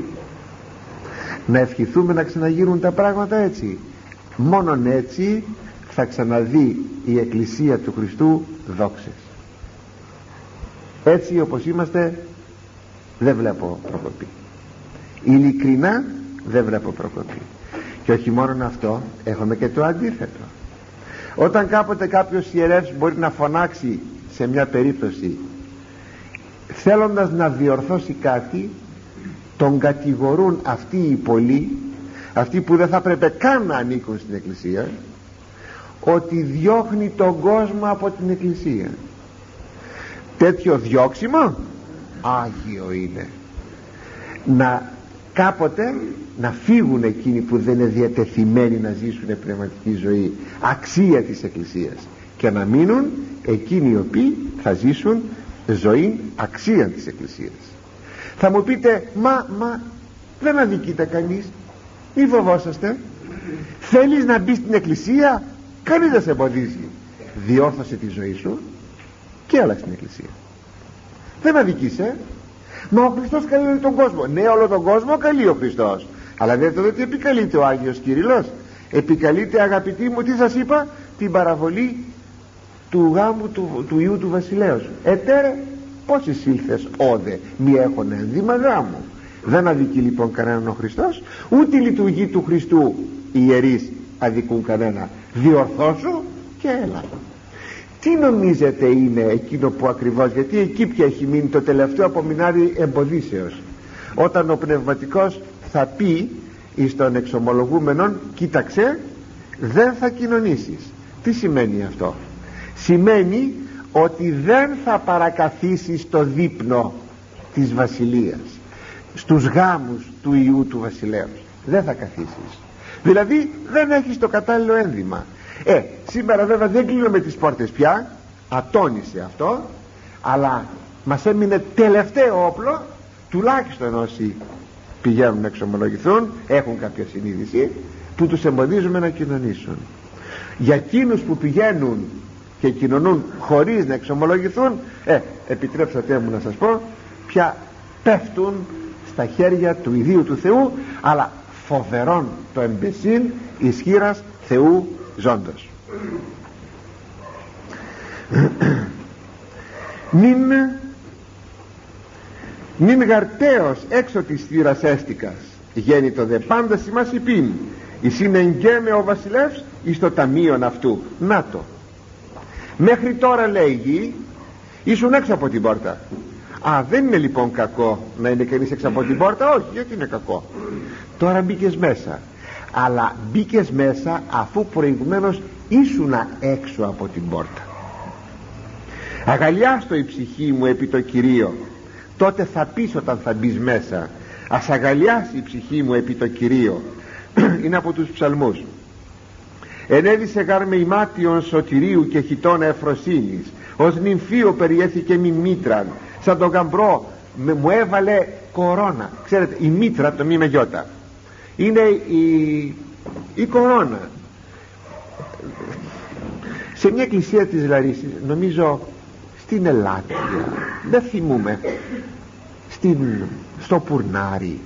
Να ευχηθούμε να ξαναγίνουν τα πράγματα έτσι. Μόνον έτσι θα ξαναδεί η Εκκλησία του Χριστού δόξες. Έτσι όπως είμαστε δεν βλέπω προκοπή. Ειλικρινά δεν βλέπω προκοπή. Και όχι μόνο αυτό, έχουμε και το αντίθετο. Όταν κάποτε κάποιος ιερεύς μπορεί να φωνάξει σε μια περίπτωση, θέλοντας να διορθώσει κάτι, τον κατηγορούν αυτοί οι πολλοί, αυτοί που δεν θα πρέπει καν να ανήκουν στην Εκκλησία, ότι διώχνει τον κόσμο από την Εκκλησία. Τέτοιο διώξιμο άγιο είναι. Να κάποτε να φύγουν εκείνοι που δεν είναι διατεθειμένοι να ζήσουν πνευματική ζωή, αξία της Εκκλησίας, και να μείνουν εκείνοι οι οποίοι θα ζήσουν ζωή αξία της Εκκλησίας. Θα μου πείτε, μα, μα δεν αδικείται κανείς, μη φοβόσαστε. Θέλεις να μπεις στην Εκκλησία, κανείς δεν σε εμποδίζει. Διόρθωσε τη ζωή σου και έλα στην Εκκλησία. Δεν αδικείσαι. Μα ο Χριστός καλεί τον κόσμο. Ναι, όλο τον κόσμο καλεί ο Χριστός, αλλά δεν το δείτε τι επικαλείται ο Άγιος Κυρиллός. Επικαλείται, αγαπητοί μου, τι σας είπα, την παραβολή του γάμου του, του Ιού του Βασιλέως. Ετέρε πώς εισήλθες όδε μη έχουν ένδυμα γάμου. Δεν αδικεί λοιπόν κανέναν ο Χριστός, ούτε η λειτουργία του Χριστού οι ιερείς αδικούν κανένα. Διορθώσου και έλα. Τι νομίζετε είναι εκείνο που ακριβώς, γιατί εκεί πια έχει μείνει το τελευταίο απομεινάρι εμποδίσεως, όταν ο πνευματικός θα πει εις τον εξομολογούμενον, κοίταξε, δεν θα κοινωνήσεις. Τι σημαίνει αυτό? Σημαίνει ότι δεν θα παρακαθίσεις στο δείπνο της βασιλείας, στους γάμους του Ιού του Βασιλέως. Δεν θα καθίσεις, δηλαδή δεν έχεις το κατάλληλο ένδυμα. Ε, σήμερα βέβαια δεν κλείνουμε τις πόρτες πια, ατόνισε αυτό, αλλά μας έμεινε τελευταίο όπλο, τουλάχιστον όσοι πηγαίνουν να εξομολογηθούν, έχουν κάποια συνείδηση, που τους εμποδίζουμε να κοινωνήσουν. Για εκείνους που πηγαίνουν και κοινωνούν χωρίς να εξομολογηθούν, ε, επιτρέψατε μου να σας πω, πια πέφτουν στα χέρια του ιδίου του Θεού, αλλά φοβερόν το εμπεσίν ισχύρας Θεού ζώντος. Μην μην γαρταίος έξω της θύρας έστικας, γέννητο δε πάντα σημάς υπήν, εις είναι εγγέμε ο βασιλεύς εις το ταμείον αυτού. Να το, μέχρι τώρα λέγει ήσουν έξω από την πόρτα. Α, δεν είναι λοιπόν κακό να είναι κανείς έξω από την πόρτα? Όχι, γιατί είναι κακό? Τώρα μπήκες μέσα, αλλά μπήκες μέσα αφού προηγουμένως ήσουνα έξω από την πόρτα. Αγαλιάστο η ψυχή μου επί το Κυρίο, τότε θα πεις όταν θα μπεις μέσα, ας αγαλιάσει η ψυχή μου επί το Κυρίο. Είναι από τους ψαλμούς. Ενέδισε γάρ με ημάτιον σωτηρίου και χιτώνα εφροσύνης, ως νυμφίο περιέθηκε μη μήτραν, σαν τον γαμπρό με, μου έβαλε κορώνα. Ξέρετε, η μήτρα, το μη με γιώτα, είναι η, η κορώνα. Σε μια εκκλησία της Λαρίσης, νομίζω στην Ελάτια, δεν θυμούμαι, στην, στο Πουρνάρι,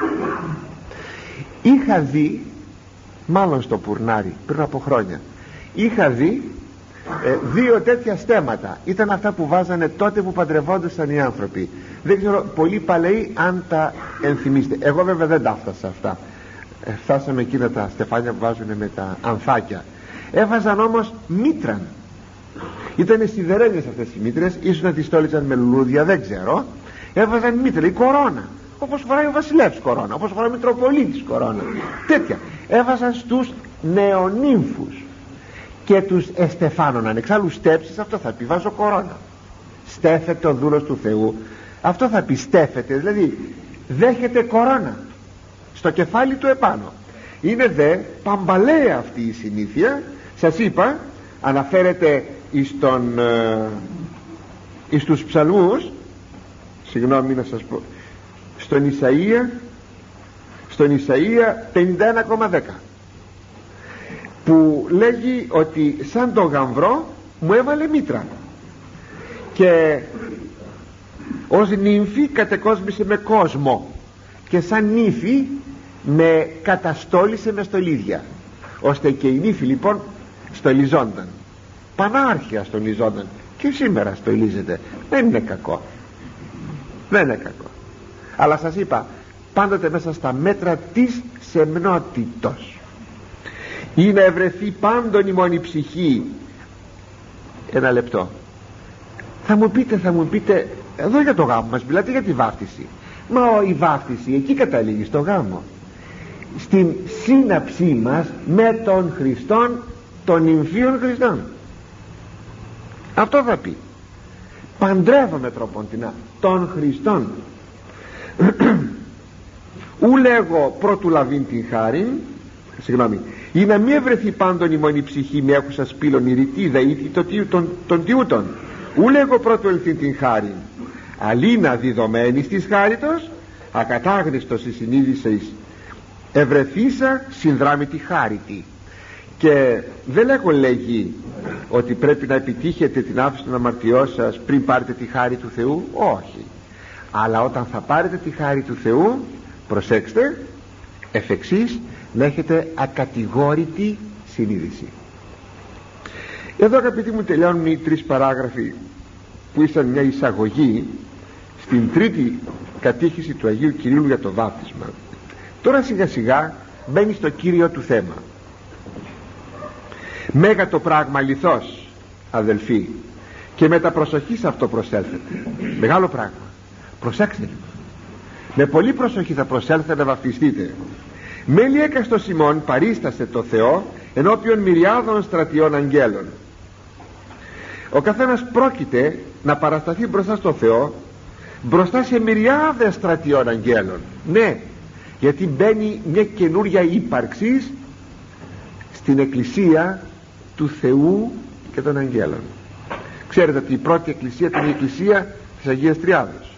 είχα δει, μάλλον στο Πουρνάρι πριν από χρόνια, είχα δει ε, δύο τέτοια στέματα. Ήταν αυτά που βάζανε τότε που παντρευόντουσαν οι άνθρωποι. Δεν ξέρω πολλοί παλαιοί αν τα ενθυμίστε. Εγώ βέβαια δεν τα έφτασα αυτά. ε, φτάσαμε εκείνα τα στεφάνια που βάζουν με τα ανθάκια. Έβαζαν όμως μήτραν. Ήτανε σιδερένιες αυτές οι μήτρες, ίσως να τις στόλιζαν με λουλούδια, δεν ξέρω. Έβαζαν μήτρα, η κορώνα, όπως φοράει ο βασιλεύς κορώνα, όπως φοράει ο Μητροπολίτης κορώνα, τέτοια. Έβαζαν στους νεονύμφους και τους εστεφάνωναν. Εξάλλου στέψεις, αυτό θα πει, βάζω κορώνα. Στέφεται ο δούλος του Θεού, αυτό θα πει, στέφεται, δηλαδή δέχεται κορώνα στο κεφάλι του επάνω. Είναι δε παμπαλαία αυτή η συνήθεια. Σας είπα, αναφέρεται εις, τον, ε, εις τους ψαλμούς, συγγνώμη να σας πω, στον Ισαΐα, στον Ισαΐα πενήντα ένα κόμμα δέκα, που λέγει ότι σαν το γαμβρό μου έβαλε μήτρα και ως νύμφη κατεκόσμησε με κόσμο και σαν νύφη με καταστόλισε με στολίδια, ώστε και οι νύφοι λοιπόν στολιζόνταν, πανάρχια στολιζόνταν, και σήμερα στολίζεται. Δεν είναι κακό, δεν είναι κακό, αλλά σας είπα, πάντοτε μέσα στα μέτρα της σεμνότητος, ή να ευρεθεί πάντων η μόνη ψυχή. Ένα λεπτό. Θα μου πείτε, θα μου πείτε, εδώ για το γάμο μας μιλάτε, για τη βάφτιση. Μα η βάφτιση εκεί καταλήγει, στο γάμο, στην σύναψή μας με τον Χριστόν, των νυμφίων Χριστών. Αυτό θα πει. Παντρεύομαι τροποντινά των Χριστών. Ου λέγω πρώτου λαβήν την χάριν, συγγνώμη, ή να μη ευρεθεί πάντων η μόνη ψυχή με έχουσα σπήλων ηρητίδα ή των, των τιούτων. Ου λέγω πρώτου ελθύν την χάριν, αλίνα διδομένης της χάριτος, ακατάγνιστος η συνείδησης ευρεθήσα συνδράμει τη χάριτη. Και δεν λέγω, λέγει, ότι πρέπει να επιτύχετε την άφηση των αμαρτιών σας πριν πάρετε τη χάρη του Θεού. Όχι. Αλλά όταν θα πάρετε τη χάρη του Θεού, προσέξτε, εφ' εξής, να έχετε ακατηγόρητη συνείδηση. Εδώ, αγαπητοί μου, τελειώνουν οι τρεις παράγραφοι που ήσαν μια εισαγωγή στην τρίτη κατήχηση του Αγίου Κυρίου για το βάπτισμα. Τώρα σιγά σιγά μπαίνει στο κύριο του θέμα. Μέγα το πράγμα αληθώς, αδελφοί, και με τα προσοχή σε αυτό προσέλθετε. Μεγάλο πράγμα. Προσέξτε, με πολύ προσοχή θα προσέλθετε να βαπτιστείτε. Μέλη έκαστο Σιμών παρίστασε το Θεό ενώπιον μυριάδων στρατιών αγγέλων. Ο καθένας πρόκειται να παρασταθεί μπροστά στο Θεό, μπροστά σε μυριάδες στρατιών αγγέλων. Ναι, γιατί μπαίνει μια καινούρια ύπαρξη στην εκκλησία του Θεού και των αγγέλων. Ξέρετε ότι η πρώτη εκκλησία ήταν η εκκλησία της Αγίας Τριάδος.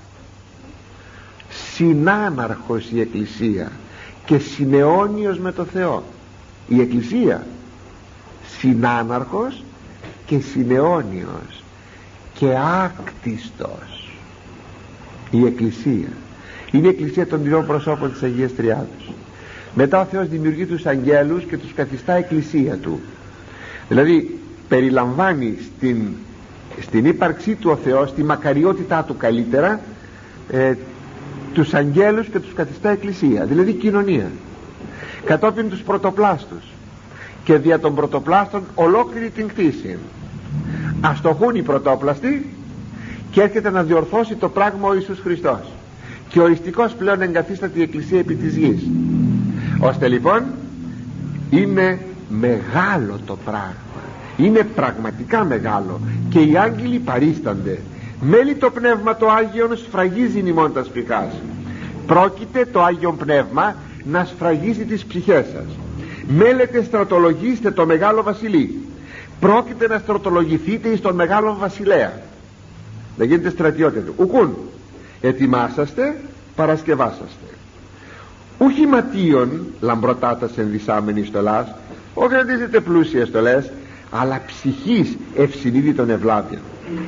Συνάναρχος η εκκλησία και συναιώνιος με το Θεό. Η εκκλησία συνάναρχος και συναιώνιος και άκτιστος. Η εκκλησία είναι η εκκλησία των τριών προσώπων της Αγίας Τριάδος. Μετά ο Θεός δημιουργεί τους αγγέλους και τους καθιστά εκκλησία του. Δηλαδή περιλαμβάνει στην, στην ύπαρξή του ο Θεός, στη μακαριότητά του καλύτερα, ε, τους αγγέλους και τους καθιστά εκκλησία, δηλαδή κοινωνία. Κατόπιν τους πρωτοπλάστους, και δια των πρωτοπλάστων ολόκληρη την κτήση. Αστοχούν οι πρωτόπλαστοι και έρχεται να διορθώσει το πράγμα ο Ιησούς Χριστός, και οριστικός πλέον εγκαθίσταται η εκκλησία επί της γης. Ώστε λοιπόν είναι μεγάλο το πράγμα, είναι πραγματικά μεγάλο, και οι άγγελοι παρίστανται. Μέλη το Πνεύμα το Άγιον σφραγίζει ημών τας ψυχάς. Πρόκειται το Άγιον Πνεύμα να σφραγίζει τις ψυχές σας. Μέλετε στρατολογήστε το Μεγάλο Βασιλεί. Πρόκειται να στρατολογηθείτε εις τον Μεγάλο Βασιλέα, να γίνετε στρατιώτες του. Ουκούν ετοιμάσαστε, παρασκευάσαστε. Ούχι ματίων λαμπροτάτας ενδυσάμενοι στολάς, όχι να δείτε πλούσιες στολές, αλλά ψυχής ευσυνείδητων ευλάβιων.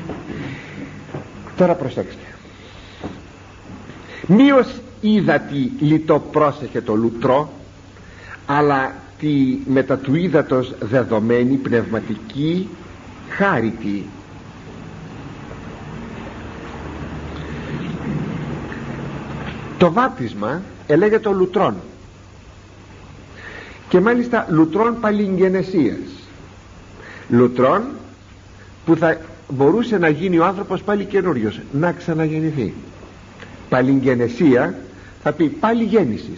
Τώρα προσέξτε, μήως είδατη λιτό πρόσεχε το λουτρό, αλλά τη μετά του ύδατος δεδομένη πνευματική χάριτη. Το βάπτισμα ελέγεται ο λουτρών, και μάλιστα λουτρών παλιγγενεσίας, λουτρών που θα μπορούσε να γίνει ο άνθρωπος πάλι καινούριος, να ξαναγεννηθεί. Παλιγγενεσία θα πει πάλι γέννησης.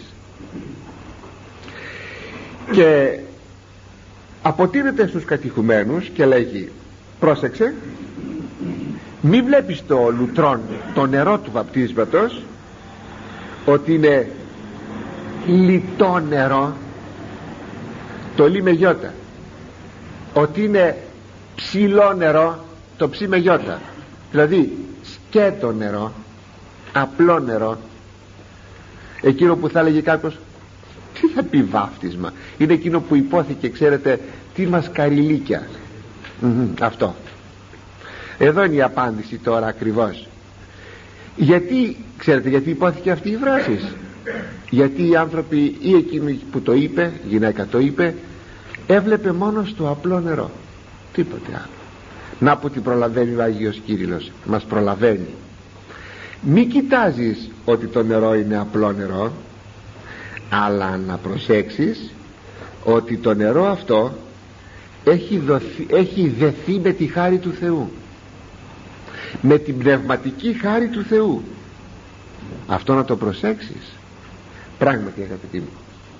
Και αποτείνεται στους κατηχουμένους και λέγει, πρόσεξε, μη βλέπεις το λουτρόν, το νερό του βαπτίσματος, ότι είναι λιτό νερό, το λί με γιώτα, ότι είναι ψηλό νερό, το ψι με γιώτα, δηλαδή σκέτο νερό, απλό νερό. Εκείνο που θα έλεγε κάποιος, τι θα πει βάφτισμα, είναι εκείνο που υπόθηκε, ξέρετε, τι μασκαριλίκια. Mm-hmm, αυτό. Εδώ είναι η απάντηση τώρα ακριβώς. Γιατί, ξέρετε γιατί υπόθηκε αυτή η φράση? Γιατί οι άνθρωποι, ή εκείνοι που το είπε, γυναίκα το είπε, έβλεπε μόνο στο απλό νερό, τίποτε άλλο. Να που την προλαβαίνει ο Άγιος Κύριλλος, μας προλαβαίνει. Μη κοιτάζεις ότι το νερό είναι απλό νερό, αλλά να προσέξεις ότι το νερό αυτό έχει, δοθεί, έχει δεθεί με τη χάρη του Θεού, με την πνευματική χάρη του Θεού. Αυτό να το προσέξεις πράγματι, αγαπητοί μου.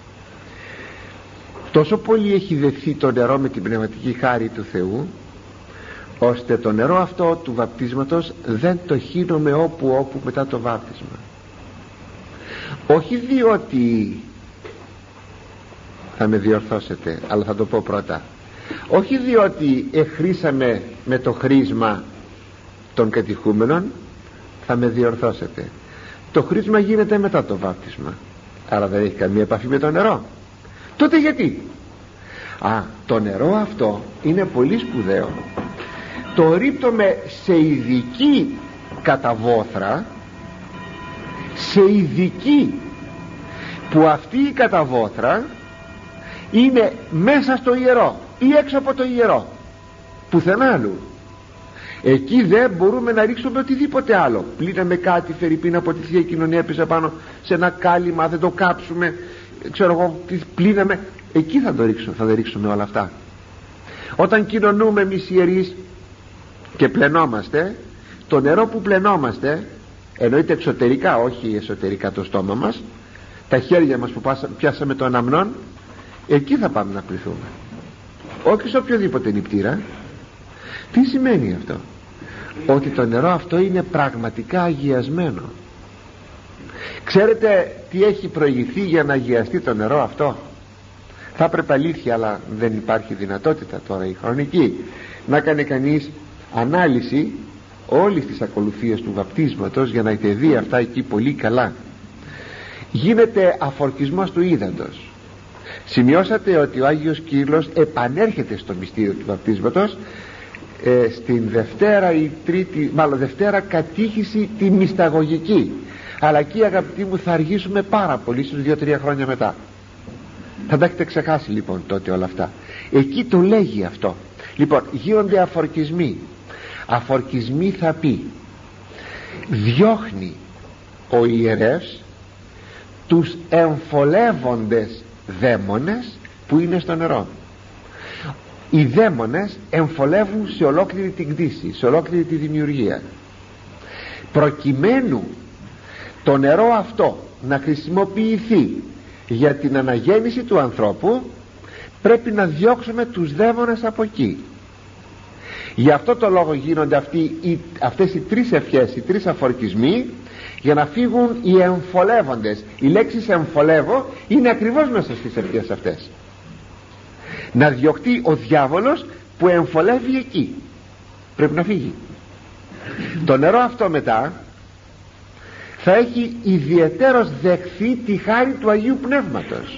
Τόσο πολύ έχει δεθεί το νερό με την πνευματική χάρη του Θεού, ώστε το νερό αυτό του βαπτίσματος δεν το χύνουμε όπου όπου μετά το βάπτισμα. Όχι διότι, θα με διορθώσετε αλλά θα το πω πρώτα, όχι διότι εχρήσαμε με το χρήσμα των κατηχούμενων, θα με διορθώσετε, το χρήσμα γίνεται μετά το βάπτισμα, άρα δεν έχει καμία επαφή με το νερό. Τότε γιατί? Α, το νερό αυτό είναι πολύ σπουδαίο. Το ρίπτουμε σε ειδική καταβόθρα, σε ειδική, που αυτή η καταβόθρα είναι μέσα στο ιερό ή έξω από το ιερό, πουθενά αλλού. Εκεί δεν μπορούμε να ρίξουμε οτιδήποτε άλλο. Πλύναμε κάτι, φερειπίν από τη Θεία Κοινωνία, πίσω πάνω σε ένα κάλυμα, δεν το κάψουμε, ξέρω εγώ, πλύναμε, εκεί θα το ρίξουμε, θα το ρίξουμε όλα αυτά. Όταν κοινωνούμε εμείς ιερείς και πλενόμαστε, το νερό που πλενόμαστε, εννοείται εξωτερικά, όχι εσωτερικά το στόμα μας, τα χέρια μας που πιάσαμε το αναμνών, εκεί θα πάμε να πληθούμε, όχι σε οποιοδήποτε νηπτήρα. Τι σημαίνει αυτό? Ότι το νερό αυτό είναι πραγματικά αγιασμένο. Ξέρετε τι έχει προηγηθεί για να αγιαστεί το νερό αυτό? Θα έπρεπε αλήθεια, αλλά δεν υπάρχει δυνατότητα τώρα η χρονική, να κάνει κανείς ανάλυση όλης της ακολουθίας του βαπτίσματος για να είτε δει αυτά εκεί πολύ καλά. Γίνεται αφορκισμός του ύδατος. Σημειώσατε ότι ο Άγιος Κύριλλος επανέρχεται στο μυστήριο του βαπτίσματος ε, στην Δευτέρα ή Τρίτη, μάλλον Δευτέρα κατήχηση τη μυσταγωγική, αλλά εκεί, αγαπητοί μου, θα αργήσουμε πάρα πολύ, στους δύο τρία χρόνια μετά. Θα τα έχετε ξεχάσει λοιπόν τότε όλα αυτά. Εκεί το λέγει αυτό. Λοιπόν, γίνονται αφορκισμοί. Αφορκισμοί θα πει, διώχνει ο ιερεύς τους εμφολεύοντες δαίμονες που είναι στο νερό. Οι δαίμονες εμφολεύουν σε ολόκληρη την κτήση, σε ολόκληρη τη δημιουργία. Προκειμένου το νερό αυτό να χρησιμοποιηθεί για την αναγέννηση του ανθρώπου, πρέπει να διώξουμε τους δαίμονες από εκεί. Γι' αυτό το λόγο γίνονται αυτοί, οι, αυτές οι τρεις ευχές, οι τρεις αφορκισμοί, για να φύγουν οι εμφολεύοντες. Η λέξη εμφολεύω είναι ακριβώς μέσα στις ευχές αυτές. Να διωχτεί ο διάβολος που εμφολεύει εκεί, πρέπει να φύγει. Το νερό αυτό μετά θα έχει ιδιαιτέρως δεχθεί τη χάρη του Αγίου Πνεύματος,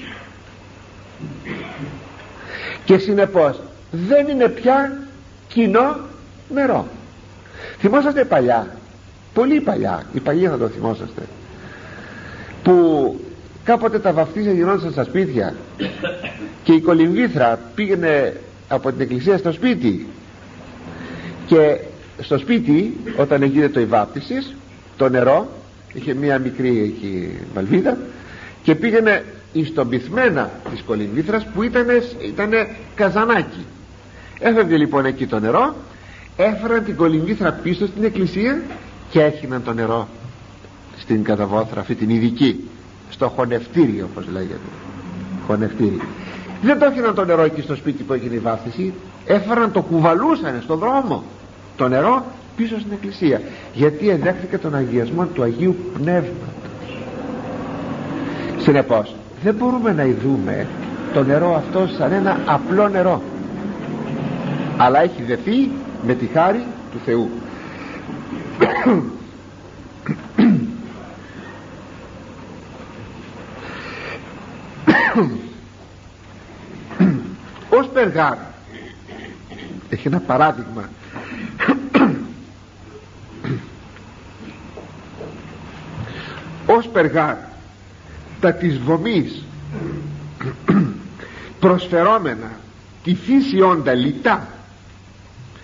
και συνεπώς δεν είναι πια κοινό νερό. Θυμόσαστε παλιά, πολύ παλιά, οι παλιοί θα το θυμόσαστε, που κάποτε τα βαφτίσια γινόντουσαν στα σπίτια και η κολυμβήθρα πήγαινε από την εκκλησία στο σπίτι, και στο σπίτι όταν γίνεται η βάπτιση, το νερό είχε μία μικρή εκεί βαλβίδα και πήγαινε εις τον πυθμένα της κολυμβήθρας που ήτανε, ήτανε καζανάκι. Έφευγε λοιπόν εκεί το νερό, έφεραν την κολυμβήθρα πίσω στην εκκλησία και έχιναν το νερό στην καταβόθρα αυτή την ειδική, στο χωνευτήρι όπως λέγεται, χωνευτήρι. Δεν το έχιναν το νερό εκεί στο σπίτι που έγινε η βάφτιση, έφεραν, το κουβαλούσαν στον δρόμο το νερό πίσω στην εκκλησία, γιατί εδέχθηκε τον αγιασμό του Αγίου Πνεύματος. Συνεπώς δεν μπορούμε να ειδούμε το νερό αυτό σαν ένα απλό νερό, αλλά έχει δεθεί με τη χάρη του Θεού. Ως Περγάρ έχει ένα παράδειγμα. Ως Περγάρ τα της βομής προσφερόμενα τη φύση όντα λιτά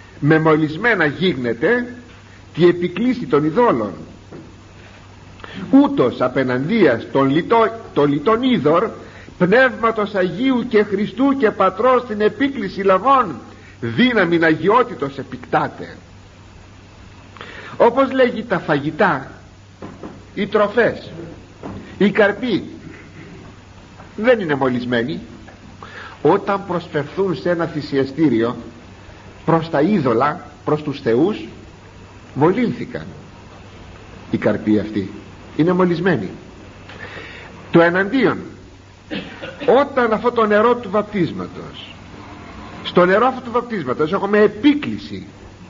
μεμολισμένα γίγνεται τη επικλήση των ειδόλων, ούτως απεναντίας των λιτό, το λιτών είδωρ πνεύματος Αγίου και Χριστού και Πατρός την επίκληση λαβών δύναμην αγιότητος επικτάται. Όπως λέγει τα φαγητά, οι τροφές, οι καρποί δεν είναι μολυσμένοι. Όταν προσφερθούν σε ένα θυσιαστήριο προς τα είδωλα, προς τους θεούς, μολύνθηκαν οι καρποί αυτοί, είναι μολυσμένοι. Το εναντίον, όταν αυτό το νερό του βαπτίσματος, στο νερό αυτού του βαπτίσματος έχουμε επίκληση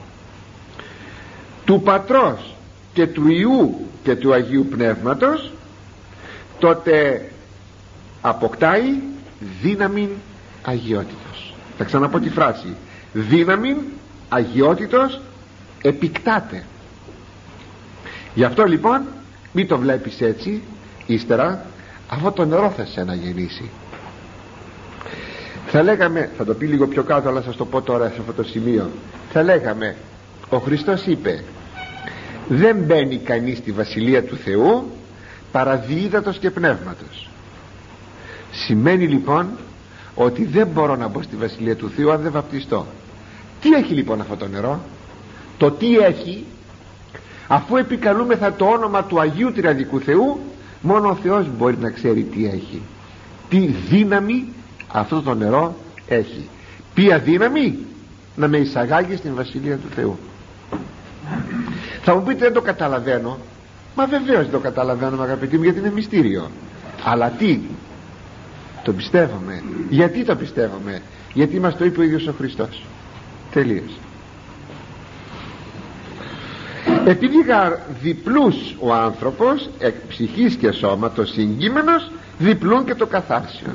του Πατρός και του Υιού και του Αγίου Πνεύματος, τότε αποκτάει δύναμην αγιότητος. Θα ξαναπώ τη φράση, δύναμην αγιότητος επικτάται. Γι' αυτό λοιπόν μην το βλέπεις έτσι, ύστερα αυτό το νερό θα σε αναγεννήσει. Θα λέγαμε, θα το πει λίγο πιο κάτω αλλά σας το πω τώρα σε αυτό το σημείο, θα λέγαμε ο Χριστός είπε δεν μπαίνει κανείς στη Βασιλεία του Θεού παρά δι' ύδατος και πνεύματος. Σημαίνει λοιπόν ότι δεν μπορώ να μπω στη Βασιλεία του Θεού αν δεν βαπτιστώ. Τι έχει λοιπόν αυτό το νερό? Το τι έχει, αφού επικαλούμεθα το όνομα του Αγίου Τριαδικού Θεού, μόνο ο Θεός μπορεί να ξέρει τι έχει, τι δύναμη αυτό το νερό έχει. Ποια δύναμη? Να με εισαγάγει στην Βασιλεία του Θεού. Θα μου πείτε δεν το καταλαβαίνω. Μα βεβαίως δεν το καταλαβαίνω αγαπητοί μου, γιατί είναι μυστήριο. Αλλά τι? Το πιστεύουμε. Γιατί το πιστεύουμε? Γιατί μας το είπε ο ίδιος ο Χριστός. Τελείως. Επειδή διπλούς ο άνθρωπος εκ ψυχής και σώματος συγκείμενος, διπλούν και το καθάρσιον.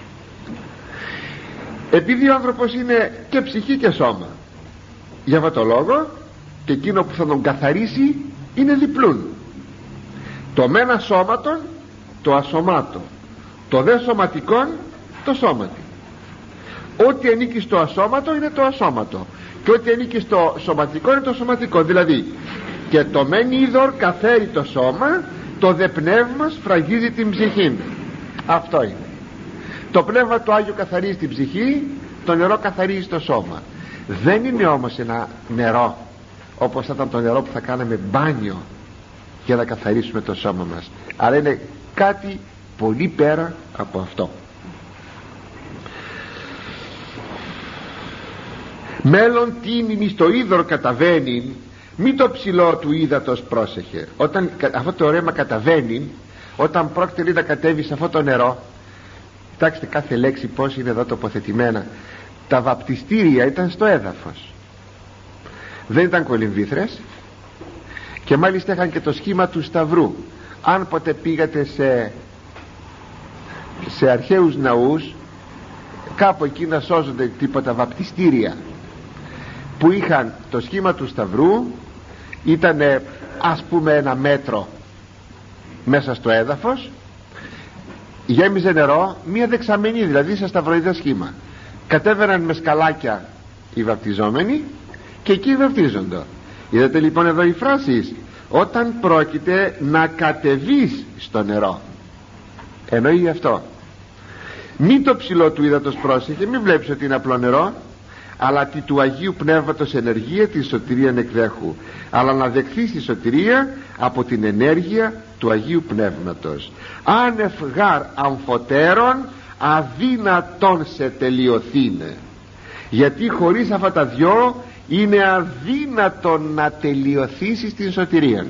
Επειδή ο άνθρωπος είναι και ψυχή και σώμα, για αυτό το λόγο και εκείνο που θα τον καθαρίσει είναι διπλούν. Το μένα σώματον, το ασωμάτο, το δε σωματικόν, το σώματι. Ό,τι ανήκει στο ασώματο είναι το ασώματο και ό,τι ανήκει στο σωματικό είναι το σωματικό. Δηλαδή και το μεν είδωρ καθαίρει το σώμα, το δε πνεύμα σφραγίζει την ψυχή. Αυτό είναι. Το πνεύμα του Άγιο καθαρίζει την ψυχή, το νερό καθαρίζει το σώμα. Δεν είναι όμως ένα νερό όπως θα ήταν το νερό που θα κάναμε μπάνιο για να καθαρίσουμε το σώμα μας, αλλά είναι κάτι πολύ πέρα από αυτό. Μέλλον τίνιν εις το είδωρ καταβαίνει, μη το ψηλό του ύδατος πρόσεχε. Όταν αυτό το ρέμα καταβαίνει, όταν πρόκειται λέει, να κατέβει σε αυτό το νερό, κοιτάξτε κάθε λέξη πως είναι εδώ τοποθετημένα. Τα βαπτιστήρια ήταν στο έδαφος, δεν ήταν κολυμβήθρες, και μάλιστα είχαν και το σχήμα του σταυρού. Αν ποτέ πήγατε σε σε αρχαίους ναούς, κάπου εκεί να σώζονται τίποτα βαπτιστήρια που είχαν το σχήμα του σταυρού, ήταν ας πούμε ένα μέτρο μέσα στο έδαφος, γέμιζε νερό, μία δεξαμενή δηλαδή σε σταυροειδές σχήμα, κατέβαιναν με σκαλάκια οι βαπτιζόμενοι και εκεί βαπτίζονται. Είδατε λοιπόν εδώ οι φράσεις, όταν πρόκειται να κατεβείς στο νερό, εννοεί αυτό. Μη το ψηλό του ύδατος πρόσεχε, μην βλέπεις ότι είναι απλό νερό, αλλά τη του Αγίου Πνεύματος ενεργεία τη σωτηρίαν εκδέχου, αλλά να δεχθείς τη σωτηρία από την ενέργεια του Αγίου Πνεύματος. Άνευ γάρ αμφωτέρων αδύνατον σε τελειωθήνε, γιατί χωρίς αυτά τα δυο είναι αδύνατον να τελειωθήσεις την σωτηρία.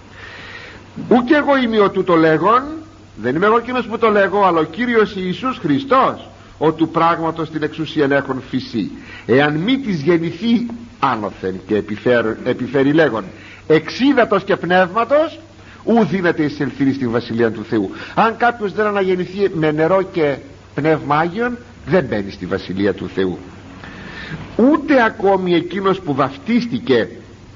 Ουκ εγώ είμαι ο τούτο λέγον, δεν είμαι εγώ εκείνος που το λέγω, αλλά ο Κύριος Ιησούς Χριστός, ο του πράγματος την εξουσίαν έχουν φυσή. Εάν μη της γεννηθεί άνωθεν, και επιφέρει, επιφέρει λέγον εξίδατος και πνεύματος, ου δύναται εισελθύνει στην Βασιλεία του Θεού. Αν κάποιος δεν αναγεννηθεί με νερό και πνεύμα Άγιον, δεν μπαίνει στη Βασιλεία του Θεού. Ούτε ακόμη εκείνος που βαφτίστηκε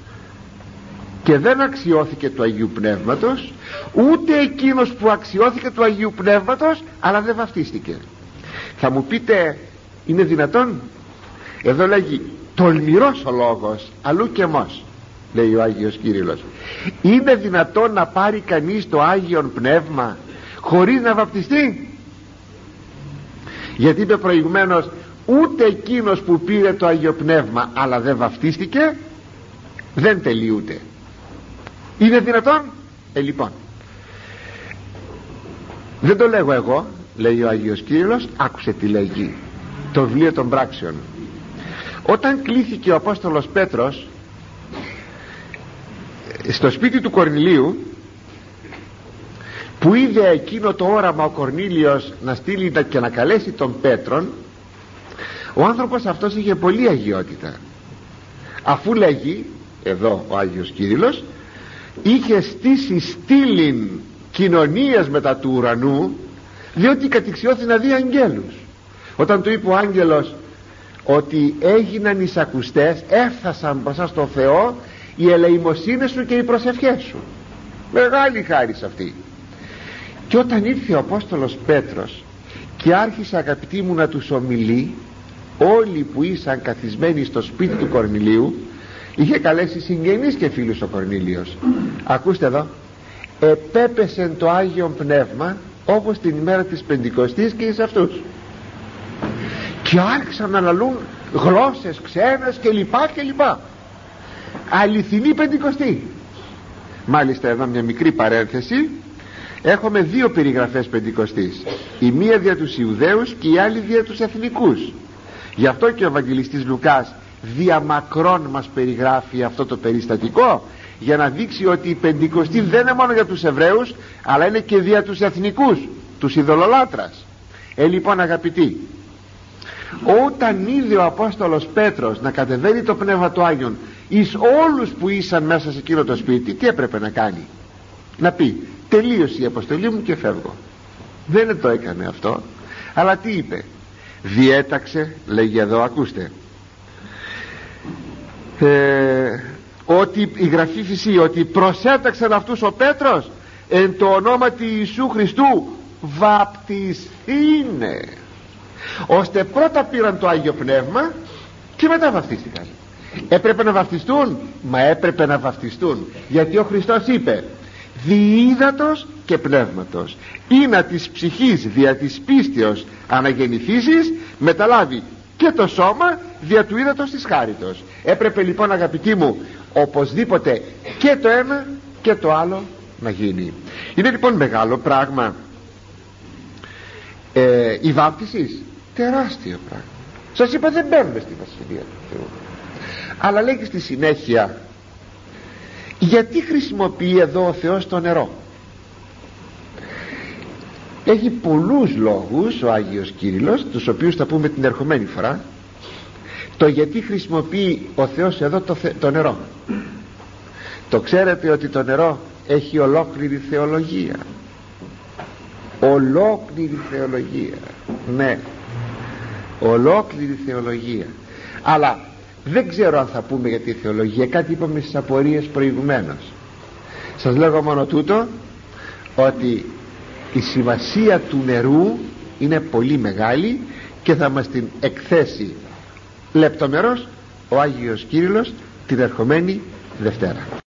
και δεν αξιώθηκε του Αγίου Πνεύματος, ούτε εκείνος που αξιώθηκε του Αγίου Πνεύματος αλλά δεν βαφτίστηκε. Θα μου πείτε, είναι δυνατόν? Εδώ λέγει τολμηρός ο λόγος, αλλού και μος. λέει ο Άγιος Κύριλλος. Είναι δυνατόν να πάρει κανείς το Άγιον Πνεύμα χωρίς να βαπτιστεί? Γιατί είπε προηγουμένως, ούτε εκείνος που πήρε το Άγιο Πνεύμα αλλά δεν βαπτίστηκε δεν τελειούται. Είναι δυνατόν? Ε λοιπόν, δεν το λέγω εγώ, λέει ο Άγιος Κύριλλος, άκουσε τι λέγει το βιβλίο των πράξεων. Όταν κλήθηκε ο Απόστολος Πέτρος στο σπίτι του Κορνηλίου, που είδε εκείνο το όραμα ο Κορνήλιος να στείλει και να καλέσει τον Πέτρον, ο άνθρωπος αυτός είχε πολλή αγιότητα, αφού λέγει εδώ ο Άγιος Κύριλλος, είχε στήσει στήλην κοινωνίας μετά του ουρανού, διότι κατηξιώθη να δει αγγέλους. Όταν του είπε ο άγγελος ότι έγιναν εισακουστές, έφτασαν μπροστά στο Θεό οι ελεημοσύνες σου και οι προσευχές σου, μεγάλη χάρη σε αυτή. Και όταν ήρθε ο Απόστολος Πέτρος και άρχισε, αγαπητοί μου, να τους ομιλεί, όλοι που ήσαν καθισμένοι στο σπίτι του Κορνηλίου, είχε καλέσει συγγενείς και φίλους ο Κορνήλιος. Ακούστε εδώ, επέπεσε το Άγιο Πνεύμα όπως την ημέρα της Πεντηκοστής και εις αυτούς, και άρχισαν να λαλούν γλώσσες ξένες και λοιπά και λοιπά. Αληθινή Πεντηκοστή. Μάλιστα εδώ μια μικρή παρένθεση, έχουμε δύο περιγραφές Πεντηκοστής, η μία δια τους Ιουδαίους και η άλλη δια τους εθνικούς. Γι' αυτό και ο Ευαγγελιστής Λουκάς διαμακρών μας περιγράφει αυτό το περιστατικό, για να δείξει ότι η Πεντηκοστή δεν είναι μόνο για τους Εβραίους, αλλά είναι και δια τους εθνικούς, τους ειδωλολάτρας. Ε λοιπόν, αγαπητοί, όταν είδε ο Απόστολος Πέτρος να κατεβαίνει το Πνεύμα του Άγιον εις όλους που ήσαν μέσα σε εκείνο το σπίτι, τι έπρεπε να κάνει? Να πει, τελείωσε η αποστολή μου και φεύγω. Δεν το έκανε αυτό, αλλά τι είπε? Διέταξε, λέγει εδώ, ακούστε, ε, ότι η Γραφή φυσεί ότι προσέταξαν αυτούς ο Πέτρος εν το ονόματι Ιησού Χριστού βαπτιστήνε, ώστε πρώτα πήραν το Άγιο Πνεύμα και μετά βαπτίστηκαν. Έπρεπε να βαπτιστούν? Μα έπρεπε να βαπτιστούν, γιατί ο Χριστός είπε διύδατος και πνεύματος, είναι της ψυχής δια της πίστεως αναγεννηθήσεις, μεταλάβει και το σώμα δια του ύδατος της χάριτος. Έπρεπε λοιπόν, αγαπητοί μου, οπωσδήποτε και το ένα και το άλλο να γίνει. Είναι λοιπόν μεγάλο πράγμα ε, η βάπτιση, τεράστιο πράγμα. Σας είπα, δεν μπαίνουμε στη Βασιλεία του Θεού. Αλλά λέγει στη συνέχεια, γιατί χρησιμοποιεί εδώ ο Θεός το νερό? Έχει πολλούς λόγους ο Άγιος Κύριλλος, τους οποίους θα πούμε την ερχομένη φορά, το γιατί χρησιμοποιεί ο Θεός εδώ το, θε, το νερό. Το ξέρετε ότι το νερό έχει ολόκληρη θεολογία, ολόκληρη θεολογία, ναι, ολόκληρη θεολογία. Αλλά δεν ξέρω αν θα πούμε για τη θεολογία, κάτι είπαμε στις απορίες προηγουμένως. Σας λέγω μόνο τούτο, ότι η σημασία του νερού είναι πολύ μεγάλη και θα μας την εκθέσει λεπτομερώς ο Άγιος Κύριλλος την ερχομένη Δευτέρα.